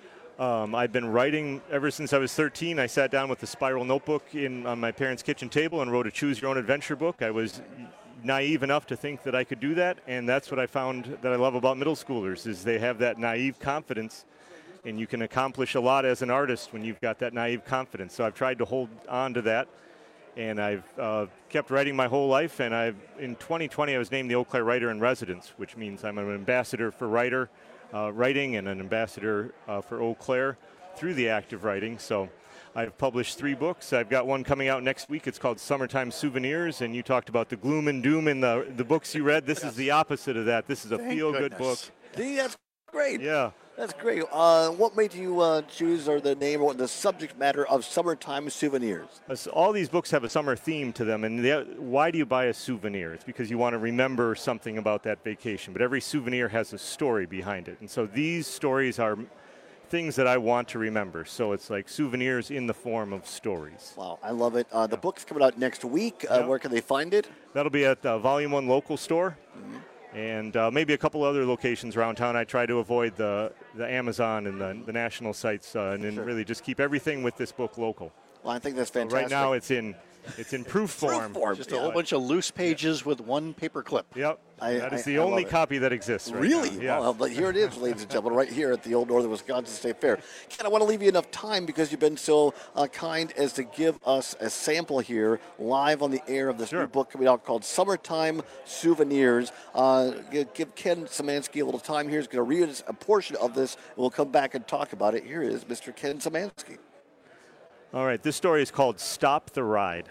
Um, I've been writing ever since I was thirteen. I sat down with a spiral notebook in on my parents' kitchen table and wrote a Choose Your Own Adventure book. I was naive enough to think that I could do that, and that's what I found that I love about middle schoolers is they have that naive confidence, and you can accomplish a lot as an artist when you've got that naive confidence. So I've tried to hold on to that and I've uh, kept writing my whole life. And I've in twenty twenty, I was named the Eau Claire Writer in Residence, which means I'm an ambassador for writer uh, writing and an ambassador uh, for Eau Claire through the act of writing. So I've published three books. I've got one coming out next week. It's called Summertime Souvenirs, and you talked about the gloom and doom in the the books you read. This yes. is the opposite of that. This is a Thank feel-good book. See, that's great. Yeah. That's great. Uh, what made you uh, choose or the name or the subject matter of Summertime Souvenirs? Uh, so all these books have a summer theme to them, and they, why do you buy a souvenir? It's because you want to remember something about that vacation, but every souvenir has a story behind it. And so these stories are things that I want to remember. So it's like souvenirs in the form of stories. Wow, I love it. Uh, the book's coming out next week. Uh, Yep. Where can they find it? That'll be at the Volume one local store. Mm-hmm. And uh, maybe a couple other locations around town. I try to avoid the, the Amazon and the, the national sites uh, and then Sure. really just keep everything with this book local. Well, I think that's So fantastic. right now it's in it's in proof form. form. Just a whole bunch of loose pages with one paper clip. Yep. I- that is I- the I only love it. copy that exists right Really? now. Yeah. Well, but here it is, ladies and gentlemen, right here at the Old Northern Wisconsin State Fair. Ken, I want to leave you enough time because you've been so uh, kind as to give us a sample here live on the air of this new book coming out called Summertime Souvenirs. Uh, give, give Ken Szymanski a little time here. He's going to read a portion of this, and we'll come back and talk about it. Here is Mister Ken Szymanski. All right, this story is called Stop the Ride.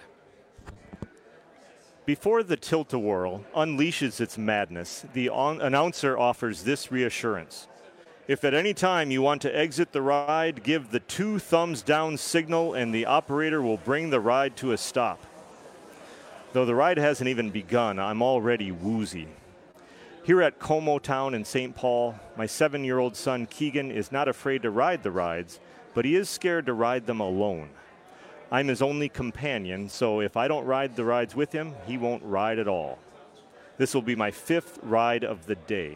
Before the tilt-a-whirl unleashes its madness, the on- announcer offers this reassurance. If at any time you want to exit the ride, give the two thumbs down signal and the operator will bring the ride to a stop. Though the ride hasn't even begun, I'm already woozy. Here at Como Town in Saint Paul, my seven-year-old son Keegan is not afraid to ride the rides, but he is scared to ride them alone. I'm his only companion, so if I don't ride the rides with him, he won't ride at all. This will be my fifth ride of the day.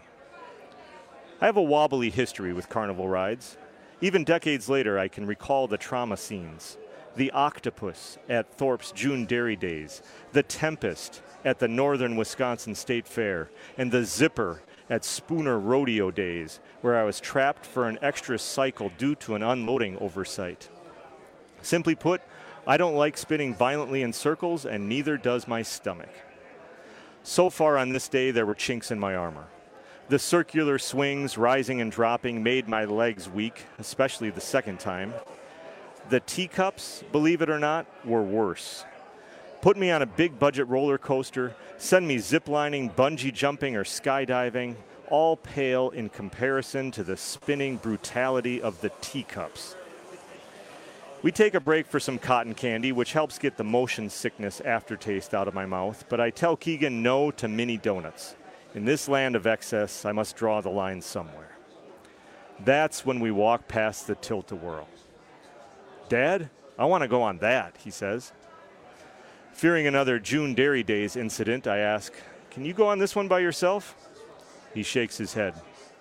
I have a wobbly history with carnival rides. Even decades later, I can recall the trauma scenes. The octopus at Thorpe's June Dairy Days, the Tempest at the Northern Wisconsin State Fair, and the Zipper at Spooner Rodeo Days, where I was trapped for an extra cycle due to an unloading oversight. Simply put, I don't like spinning violently in circles, and neither does my stomach. So far on this day, there were chinks in my armor. The circular swings, rising and dropping, made my legs weak, especially the second time. The teacups, believe it or not, were worse. Put me on a big budget roller coaster, send me ziplining, bungee jumping, or skydiving, all pale in comparison to the spinning brutality of the teacups. We take a break for some cotton candy, which helps get the motion sickness aftertaste out of my mouth, but I tell Keegan no to mini donuts. In this land of excess, I must draw the line somewhere. That's when we walk past the tilt-a-whirl. Dad, I want to go on that, he says. Fearing another June Dairy Days incident, I ask, can you go on this one by yourself? He shakes his head.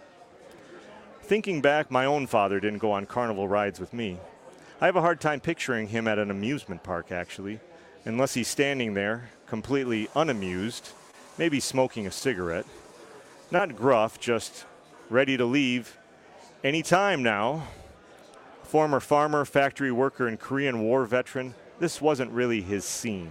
Thinking back, my own father didn't go on carnival rides with me. I have a hard time picturing him at an amusement park, actually, unless he's standing there, completely unamused, maybe smoking a cigarette. Not gruff, just ready to leave any time now. Former farmer, factory worker, and Korean War veteran, this wasn't really his scene.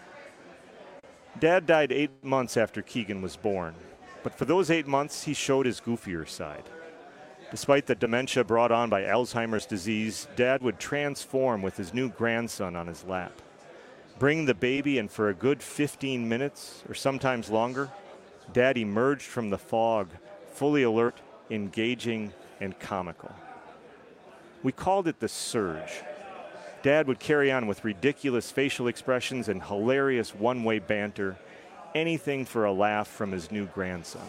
Dad died eight months after Keegan was born, but for those eight months, he showed his goofier side. Despite the dementia brought on by Alzheimer's disease, Dad would transform with his new grandson on his lap. Bring the baby, and for a good fifteen minutes, or sometimes longer, Dad emerged from the fog, fully alert, engaging, and comical. We called it the surge. Dad would carry on with ridiculous facial expressions and hilarious one-way banter, anything for a laugh from his new grandson.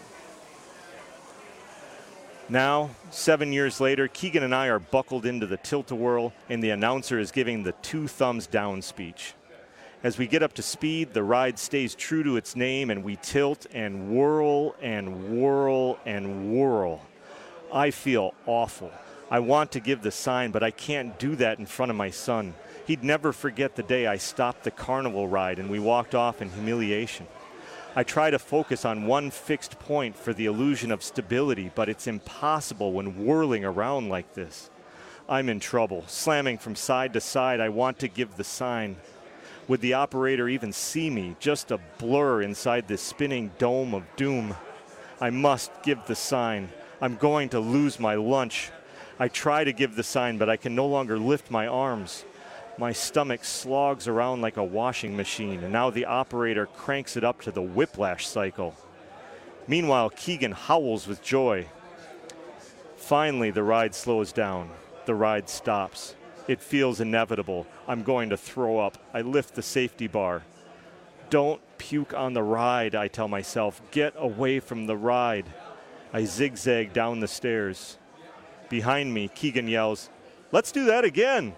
Now, seven years later, Keegan and I are buckled into the tilt-a-whirl, and the announcer is giving the two thumbs down speech. As we get up to speed, the ride stays true to its name, and we tilt and whirl and whirl and whirl. I feel awful. I want to give the sign, but I can't do that in front of my son. He'd never forget the day I stopped the carnival ride and we walked off in humiliation. I try to focus on one fixed point for the illusion of stability, but it's impossible when whirling around like this. I'm in trouble. Slamming from side to side, I want to give the sign. Would the operator even see me? Just a blur inside this spinning dome of doom. I must give the sign. I'm going to lose my lunch. I try to give the sign, but I can no longer lift my arms. My stomach slogs around like a washing machine, and now the operator cranks it up to the whiplash cycle. Meanwhile, Keegan howls with joy. Finally, the ride slows down. The ride stops. It feels inevitable. I'm going to throw up. I lift the safety bar. Don't puke on the ride, I tell myself. Get away from the ride. I zigzag down the stairs. Behind me, Keegan yells, "Let's do that again."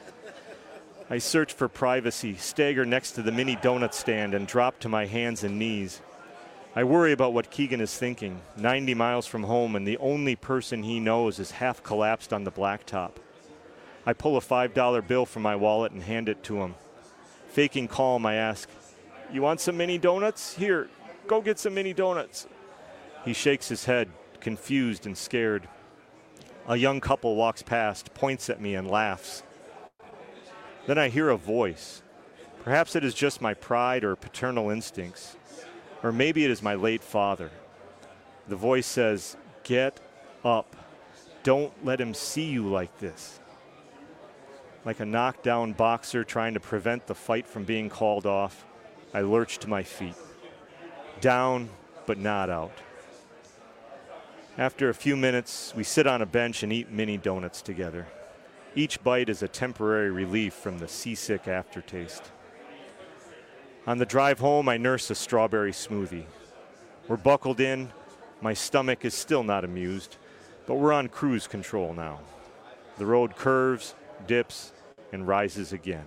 I search for privacy, stagger next to the mini donut stand, and drop to my hands and knees. I worry about what Keegan is thinking, ninety miles from home, and the only person he knows is half collapsed on the blacktop. I pull a five dollar bill from my wallet and hand it to him. Faking calm, I ask, "You want some mini donuts? Here, go get some mini donuts." He shakes his head, confused and scared. A young couple walks past, points at me, and laughs. Then I hear a voice. Perhaps it is just my pride or paternal instincts. Or maybe it is my late father. The voice says, "Get up. Don't let him see you like this." Like a knockdown boxer trying to prevent the fight from being called off, I lurch to my feet. Down, but not out. After a few minutes, we sit on a bench and eat mini donuts together. Each bite is a temporary relief from the seasick aftertaste. On the drive home, I nurse a strawberry smoothie. We're buckled in. My stomach is still not amused, but we're on cruise control now. The road curves, dips, and rises again.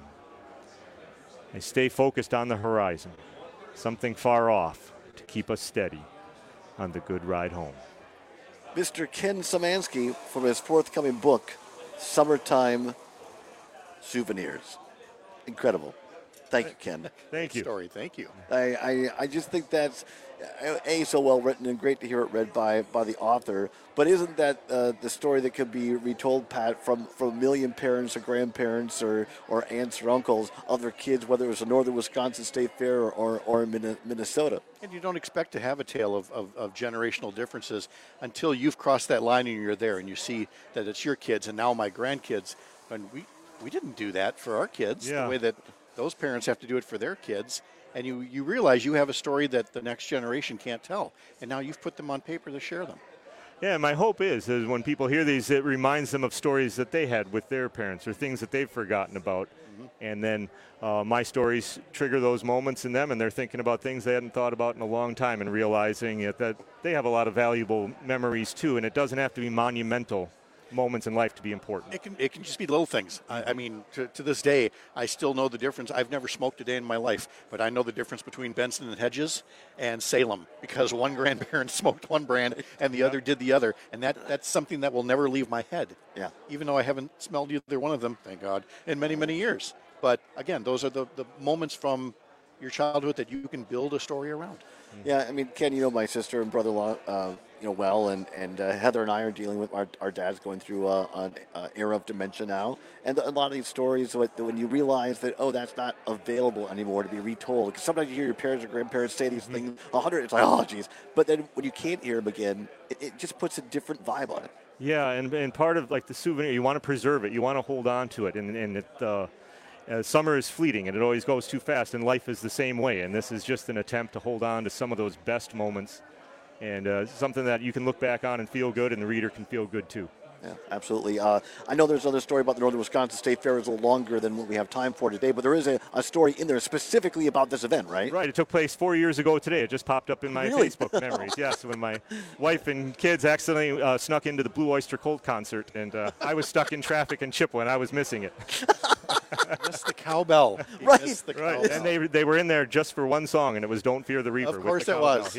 I stay focused on the horizon, something far off to keep us steady on the good ride home. Mister Ken Szymanski from his forthcoming book, Summertime Souvenirs. Incredible. Thank you, Ken. Thank you. Story. Thank you. I, I, I just think that's, A, so well written and great to hear it read by, by the author. But isn't that uh, the story that could be retold, Pat, from, from a million parents or grandparents or, or aunts or uncles of their kids, whether it was a Northern Wisconsin State Fair or, or, or in Minnesota? And you don't expect to have a tale of, of, of generational differences until you've crossed that line and you're there and you see that it's your kids and now my grandkids. And we, we didn't do that for our kids Yeah. the way that those parents have to do it for their kids. And you, you realize you have a story that the next generation can't tell. And now you've put them on paper to share them. Yeah, my hope is, is when people hear these, it reminds them of stories that they had with their parents or things that they've forgotten about. Mm-hmm. And then uh, my stories trigger those moments in them, and they're thinking about things they hadn't thought about in a long time and realizing that, that they have a lot of valuable memories, too, and it doesn't have to be monumental moments in life to be important. It can it can just be little things. I, I mean, to, to this day, I still know the difference. I've never smoked a day in my life, but I know the difference between Benson and Hedges and Salem because one grandparent smoked one brand and the other did the other, and that that's something that will never leave my head. Yeah. Even though I haven't smelled either one of them, thank God, in many many years. But again, those are the, the moments from your childhood that you can build a story around. Yeah, I mean, Ken, you know my sister and brother-in-law, uh, you know, well, and, and uh, Heather and I are dealing with our, our dad's going through uh, an uh, era of dementia now. And a lot of these stories, when you realize that, oh, that's not available anymore to be retold. Because sometimes you hear your parents or grandparents say these things a hundred, it's like, oh, geez. But then when you can't hear them again, it, it just puts a different vibe on it. Yeah, and, and part of, like, the souvenir, you want to preserve it. You want to hold on to it. And, and it, uh, uh, summer is fleeting, and it always goes too fast, and life is the same way. And this is just an attempt to hold on to some of those best moments and uh, something that you can look back on and feel good, and the reader can feel good, too. Yeah, absolutely. Uh, I know there's another story about the Northern Wisconsin State Fair. It's a little longer than what we have time for today, but there is a, a story in there specifically about this event, right? Right. It took place four years ago today. It just popped up in my Really? Facebook memories. Yes, when my wife and kids accidentally uh, snuck into the Blue Oyster Cult concert, and uh, I was stuck in traffic in Chippewa, and I was missing it. Missed the cowbell. You Right. missed the Right. cowbell. And they they were in there just for one song, and it was "Don't Fear the Reaper." Of with course the it cowbell. was.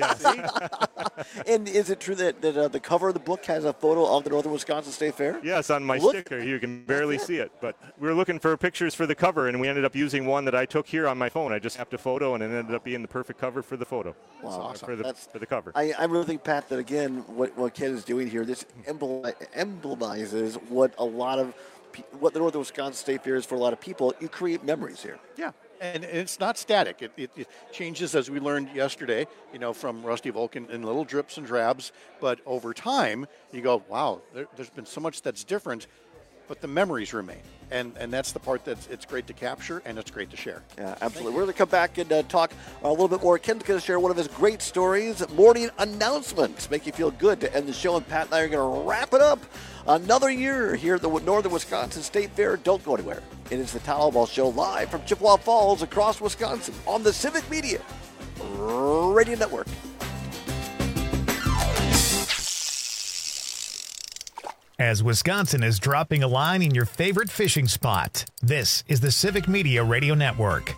Yes. And is it true that, that uh, the cover of the book has a photo of the Northern Wisconsin State Fair? Yes, on my Look. sticker. You can barely see it. But we were looking for pictures for the cover, and we ended up using one that I took here on my phone. I just snapped a photo, and it ended up being the perfect cover for the photo. Wow. Uh, Awesome. For the, That's- for the cover. I, I really think, Pat, that again, what, what Ken is doing here, this emblem- emblemizes what a lot of, pe- what the Northern Wisconsin State Fair is for a lot of people. You create memories here. Yeah, And it's not static. It, it, it changes, as we learned yesterday, you know, from Rusty Vulcan in little drips and drabs. But over time, you go, wow, there, there's been so much that's different, but the memories remain. And and that's the part that's it's great to capture and it's great to share. Yeah, absolutely. We're going to come back and uh, talk a little bit more. Ken's going to share one of his great stories, morning announcements. Make you feel good to end the show. And Pat and I are going to wrap it up. Another year here at the Northern Wisconsin State Fair. Don't go anywhere. It is the Todd Ball Show live from Chippewa Falls across Wisconsin on the Civic Media Radio Network. As Wisconsin is dropping a line in your favorite fishing spot, this is the Civic Media Radio Network.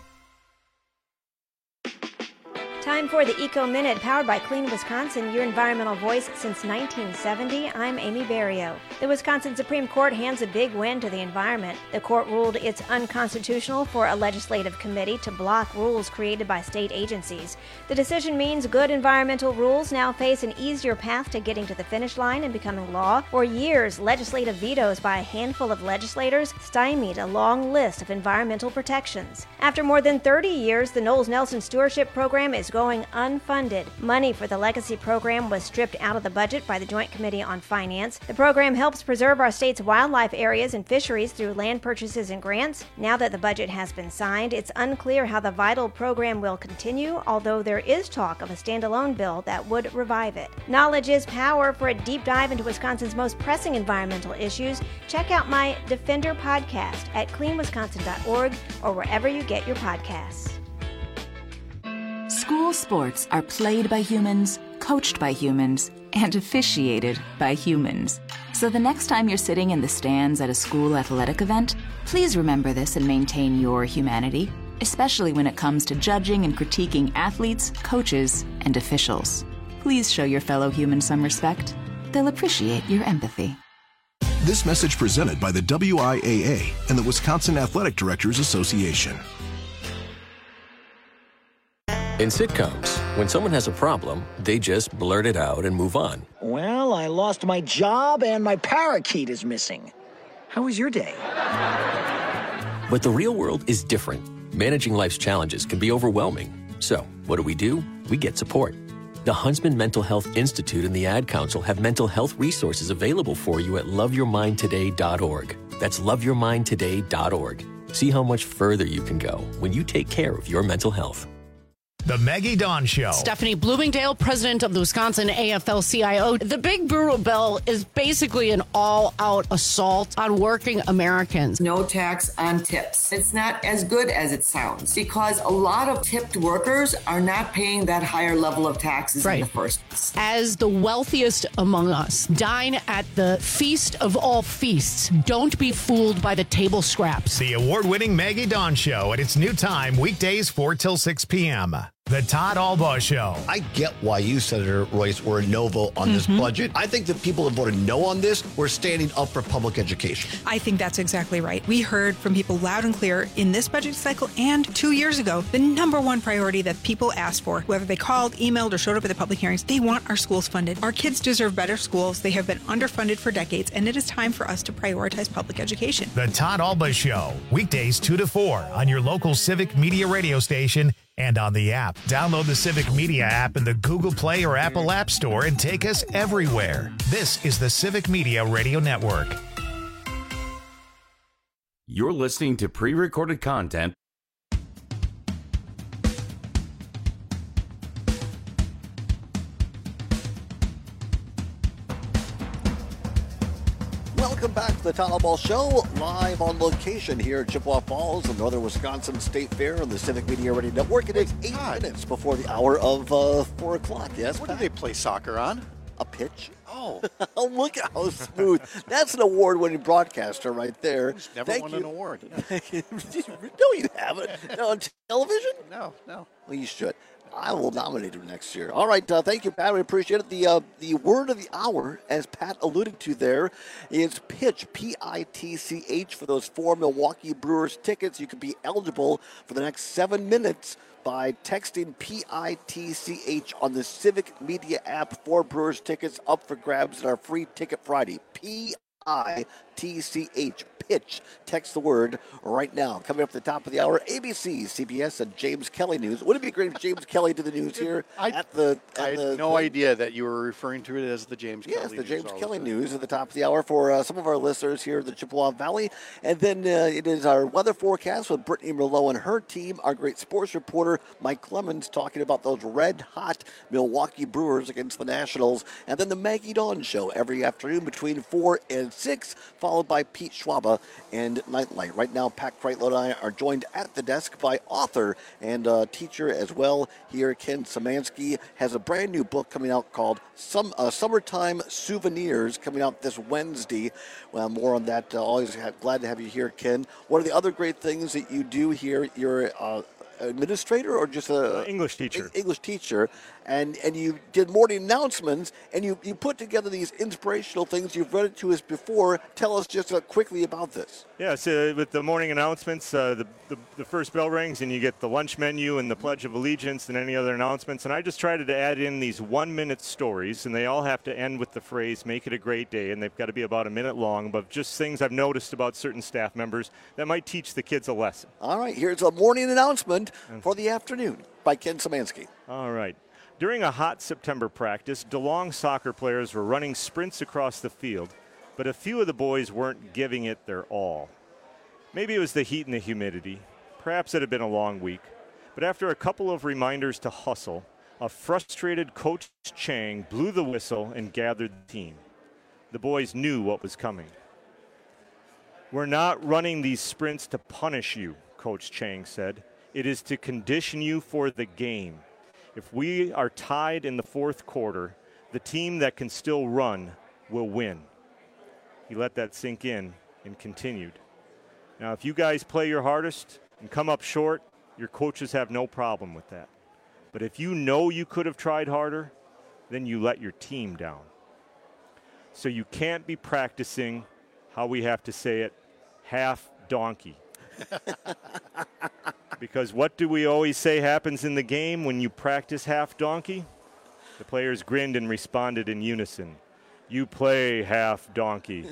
Time for the Eco Minute, powered by Clean Wisconsin, your environmental voice since nineteen seventy. I'm Amy Barrio. The Wisconsin Supreme Court hands a big win to the environment. The court ruled it's unconstitutional for a legislative committee to block rules created by state agencies. The decision means good environmental rules now face an easier path to getting to the finish line and becoming law. For years, legislative vetoes by a handful of legislators stymied a long list of environmental protections. After more than thirty years, the Knowles Nelson Stewardship Program is going unfunded. Money for the Legacy Program was stripped out of the budget by the Joint Committee on Finance. The program helps preserve our state's wildlife areas and fisheries through land purchases and grants. Now that the budget has been signed, it's unclear how the vital program will continue, although there is talk of a standalone bill that would revive it. Knowledge is power. For a deep dive into Wisconsin's most pressing environmental issues, check out my Defender podcast at clean wisconsin dot org or wherever you get your podcasts. School sports are played by humans, coached by humans, and officiated by humans. So the next time you're sitting in the stands at a school athletic event, please remember this and maintain your humanity, especially when it comes to judging and critiquing athletes, coaches, and officials. Please show your fellow humans some respect. They'll appreciate your empathy. This message presented by the W I A A and the Wisconsin Athletic Directors Association. In sitcoms, when someone has a problem, they just blurt it out and move on. Well, I lost my job and my parakeet is missing. How was your day? But the real world is different. Managing life's challenges can be overwhelming. So, what do we do? We get support. The Huntsman Mental Health Institute and the Ad Council have mental health resources available for you at love your mind today dot org. That's love your mind today dot org. See how much further you can go when you take care of your mental health. The Maggie Dawn Show. Stephanie Bloomingdale, president of the Wisconsin A F L C I O. The Big Bureau Bill is basically an all-out assault on working Americans. No tax on tips. It's not as good as it sounds because a lot of tipped workers are not paying that higher level of taxes Right. in the first place. As the wealthiest among us, dine at the feast of all feasts. Don't be fooled by the table scraps. The award-winning Maggie Dawn Show at its new time, weekdays four till six p.m. The Todd Albaugh Show. I get why you, Senator Royce, were a no vote on this budget. I think the people that voted no on this were standing up for public education. I think that's exactly right. We heard from people loud and clear in this budget cycle and two years ago, the number one priority that people asked for, whether they called, emailed, or showed up at the public hearings, they want our schools funded. Our kids deserve better schools. They have been underfunded for decades, and it is time for us to prioritize public education. The Todd Albaugh Show, weekdays two to four on your local Civic Media radio station and on the app. Download the Civic Media app in the Google Play or Apple App Store and take us everywhere. This is the Civic Media Radio Network. You're listening to pre-recorded content. Welcome back to the Todd Albaugh Show, live on location here at Chippewa Falls, the Northern Wisconsin State Fair on the Civic Media Radio Network. It is eight minutes before the hour of uh, four o'clock. Yes, what do they play soccer on? A pitch. Oh. Oh, look at how smooth. That's an award-winning broadcaster right there. Who's never Thank won you. an award. No, you haven't. No, on television? No, no. Well, you should. I will nominate him next year. All right, uh, thank you, Pat. We appreciate it. The uh, the word of the hour, as Pat alluded to there, is pitch, P I T C H, for those four Milwaukee Brewers tickets. You could be eligible for the next seven minutes by texting P I T C H on the Civic Media app. Four Brewers tickets up for grabs at our free Ticket Friday. P I T C H. Pitch. Text the word right now. Coming up at the top of the hour, A B C, C B S, and James Kelly News. Wouldn't it be great if James Kelly did the news here I, at the at I had the, no idea that you were referring to it as the James yes, Kelly the News. James all Kelly the time. News at the top of the hour for uh, some of our listeners here in the Chippewa Valley. And then uh, it is our weather forecast with Brittany Merlot and her team. Our great sports reporter, Mike Clemens, talking about those red-hot Milwaukee Brewers against the Nationals. And then the Maggie Dawn Show every afternoon between four and six, followed by Pete Schwaba and Nightlight. Right now, Pat Kreitlow and I are joined at the desk by author and uh, teacher as well here. Ken Szymanski has a brand new book coming out called Some uh, Summertime Souvenirs, coming out this Wednesday. Well, more on that. Uh, always ha- glad to have you here, Ken. What are the other great things that you do here? You're uh, administrator or just a uh, English teacher? English teacher, and and you did morning announcements, and you you put together these inspirational things. You've read it to us before. Tell us just uh, quickly about this. Yeah, so with the morning announcements, uh, the, the the first bell rings, and you get the lunch menu and the Pledge of Allegiance and any other announcements. And I just tried to add in these one-minute stories, and they all have to end with the phrase "Make it a great day," and they've got to be about a minute long, but just things I've noticed about certain staff members that might teach the kids a lesson. All right, here's a morning announcement for the afternoon by Ken Szymanski. All right. During a hot September practice, DeLong soccer players were running sprints across the field, but a few of the boys weren't giving it their all. Maybe it was the heat and the humidity. Perhaps it had been a long week. But after a couple of reminders to hustle, a frustrated Coach Chang blew the whistle and gathered the team. The boys knew what was coming. "We're not running these sprints to punish you," Coach Chang said. "It is to condition you for the game. If we are tied in the fourth quarter, the team that can still run will win." He let that sink in and continued. "Now, if you guys play your hardest and come up short, your coaches have no problem with that. But if you know you could have tried harder, then you let your team down. So you can't be practicing, how we have to say it, half donkey." Because what do we always say happens in the game when you practice half donkey? The players grinned and responded in unison. "You play half donkey."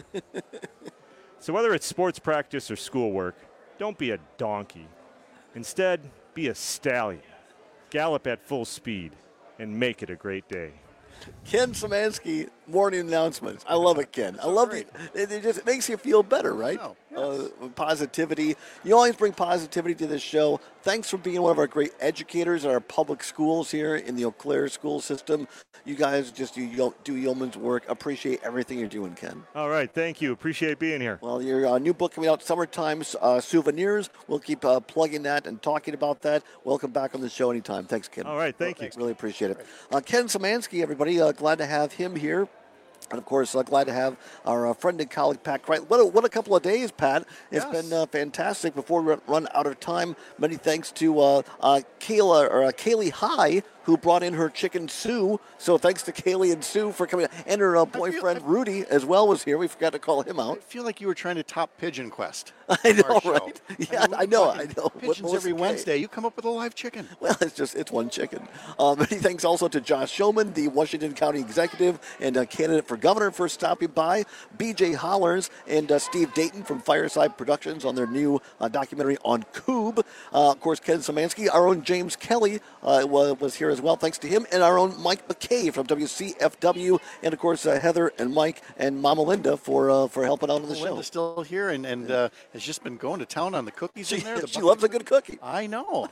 So whether it's sports practice or schoolwork, don't be a donkey. Instead, be a stallion. Gallop at full speed and make it a great day. Ken Szymanski, morning announcements. I love it, Ken. I love it. It, it just it makes you feel better, right? Oh, uh, positivity. You always bring positivity to this show. Thanks for being one of our great educators at our public schools here in the Eau Claire school system. You guys just do, do yeoman's work. Appreciate everything you're doing, Ken. All right, thank you. Appreciate being here. Well, your uh, new book coming out, Summertime uh, Souvenirs. We'll keep uh, plugging that and talking about that. Welcome back on the show anytime. Thanks, Ken. All right, thank well, you. Really appreciate it. Uh, Ken Szymanski, everybody, uh, glad to have him here. And, of course, uh, glad to have our uh, friend and colleague, Pat Kreitlow. What a, what a couple of days, Pat. It's Yes. been uh, fantastic. Before we run out of time, many thanks to uh, uh, Kayla, or uh, Kaylee High, who brought in her chicken Sue. So thanks to Kaylee and Sue for coming. And her uh, boyfriend, feel, Rudy, as well, was here. We forgot to call him out. I feel like you were trying to top Pigeon Quest. I know, right? Yeah, I, mean, I know, I know. Pigeons every Wednesday. You come up with a live chicken. Well, it's just, it's one chicken. Uh, many thanks also to Josh Shulman, the Washington County Executive and uh, candidate for governor, for stopping by. B J Hollers and uh, Steve Dayton from Fireside Productions on their new uh, documentary on Coob. Uh, of course, Ken Szymanski, our own James Kelly uh, was, was here as well. Thanks to him. And our own Mike McKay from W C F W. And, of course, uh, Heather and Mike and Mama Linda for uh, for helping out on the Mama show. Linda's still here and, and uh, has just been going to town on the cookies She, in there. The she loves a good cookie. I know.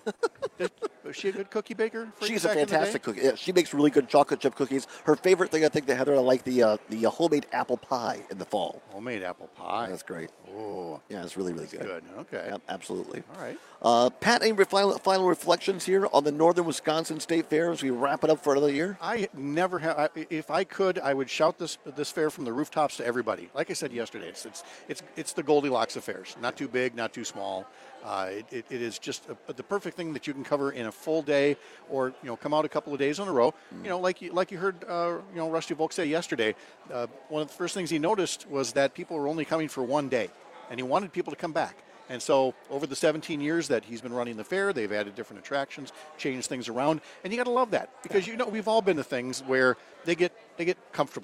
Is she a good cookie baker? For She's you a back in the fantastic day? cookie. Yeah, she makes really good chocolate chip cookies. Her favorite thing, I think, that Heather, I like the uh, the uh, homemade apple pie in the fall. Homemade apple pie. That's great. Oh, yeah, it's really, really good. good. Okay. Yep, absolutely. All right. Uh, Pat, any final, final reflections here on the Northern Wisconsin State Fair as we wrap it up for another year? I never have. I, if I could, I would shout this this fair from the rooftops to everybody. Like I said yesterday, it's it's it's, it's the Goldilocks affairs. Not too big, not too small. Uh, it, it, it is just a, the perfect thing that you can cover in a full day, or you know, come out a couple of days in a row. Mm. You know, like you like you heard, uh, you know, Rusty Volk say yesterday. Uh, one of the first things he noticed was that people were only coming for one day, and he wanted people to come back. And so over the seventeen years that he's been running the fair, they've added different attractions, changed things around, and you got to love that because you know we've all been to things where they get they get comfortable.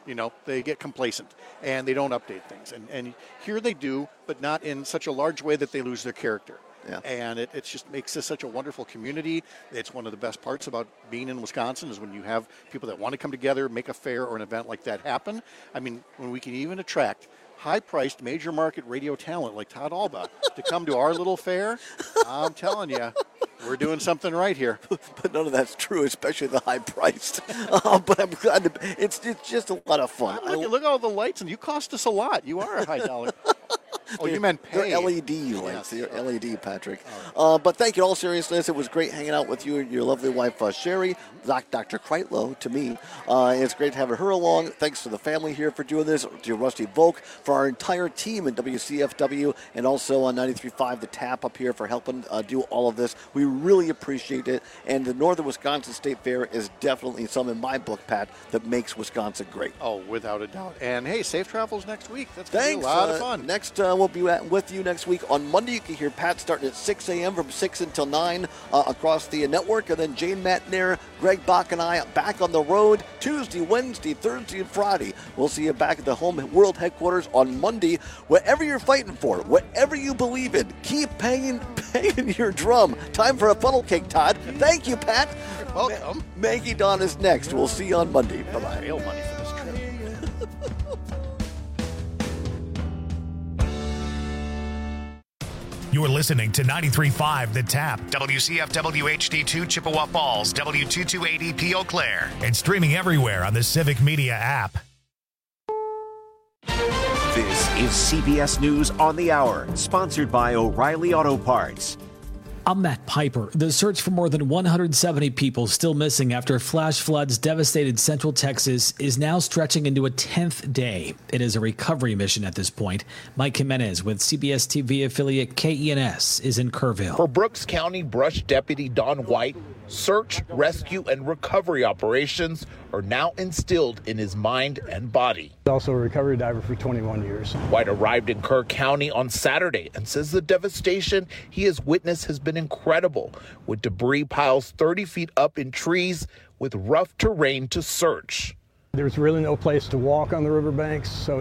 You know, they get complacent and they don't update things. And, and here they do, but not in such a large way that they lose their character. Yeah. And it, it just makes this such a wonderful community. It's one of the best parts about being in Wisconsin is when you have people that want to come together, make a fair or an event like that happen. I mean, when we can even attract high-priced major market radio talent like Todd Alba to come to our little fair, I'm telling you, we're doing something right here. But none of that's true, especially the high-priced. uh, but I'm glad to, it's it's just a lot of fun. Look, I, look at all the lights, and you cost us a lot. You are a high dollar. Oh, you meant pay. They're L E D lights. Yes. They're L E D, Patrick. Uh, but thank you in all seriousness. It was great hanging out with you and your lovely wife, uh, Sherry, Doc, Doctor Kreitlow, to me. Uh, it's great having her along. Thanks to the family here for doing this, to Rusty Volk, for our entire team in W C F W, and also on ninety-three point five, The Tap up here for helping uh, do all of this. We really appreciate it. And the Northern Wisconsin State Fair is definitely some, in my book, Pat, that makes Wisconsin great. Oh, without a doubt. And, hey, safe travels next week. That's going to be a Thanks. lot uh, of fun. Next, uh, we'll be at, with you next week. On Monday, you can hear Pat starting at six a.m. from six until nine uh, across the network. And then Jane Matner, Greg Bach, and I back on the road Tuesday, Wednesday, Thursday, and Friday. We'll see you back at the home world headquarters on Monday. Whatever you're fighting for, whatever you believe in, keep banging, banging your drum. Time for a funnel cake, Todd. Thank you, Pat. You're welcome. Ma- Maggie Dawn is next. We'll see you on Monday. Bye-bye. Bail money for this trip. You're listening to ninety-three point five The Tap, W C F W H D two Chippewa Falls, W two two eight E P Eau Claire, and streaming everywhere on the Civic Media app. This is C B S News on the Hour, sponsored by O'Reilly Auto Parts. I'm Matt Piper. The search for more than one hundred seventy people still missing after flash floods devastated central Texas is now stretching into a tenth day. It is a recovery mission at this point. Mike Jimenez with C B S T V affiliate K E N S is in Kerrville. For Brooks County Brush Deputy Don White, search, rescue, and recovery operations are now instilled in his mind and body. Also a recovery diver for twenty-one years. White arrived in Kerr County on Saturday and says the devastation he has witnessed has been incredible, with debris piles thirty feet up in trees with rough terrain to search. There's really no place to walk on the riverbanks, so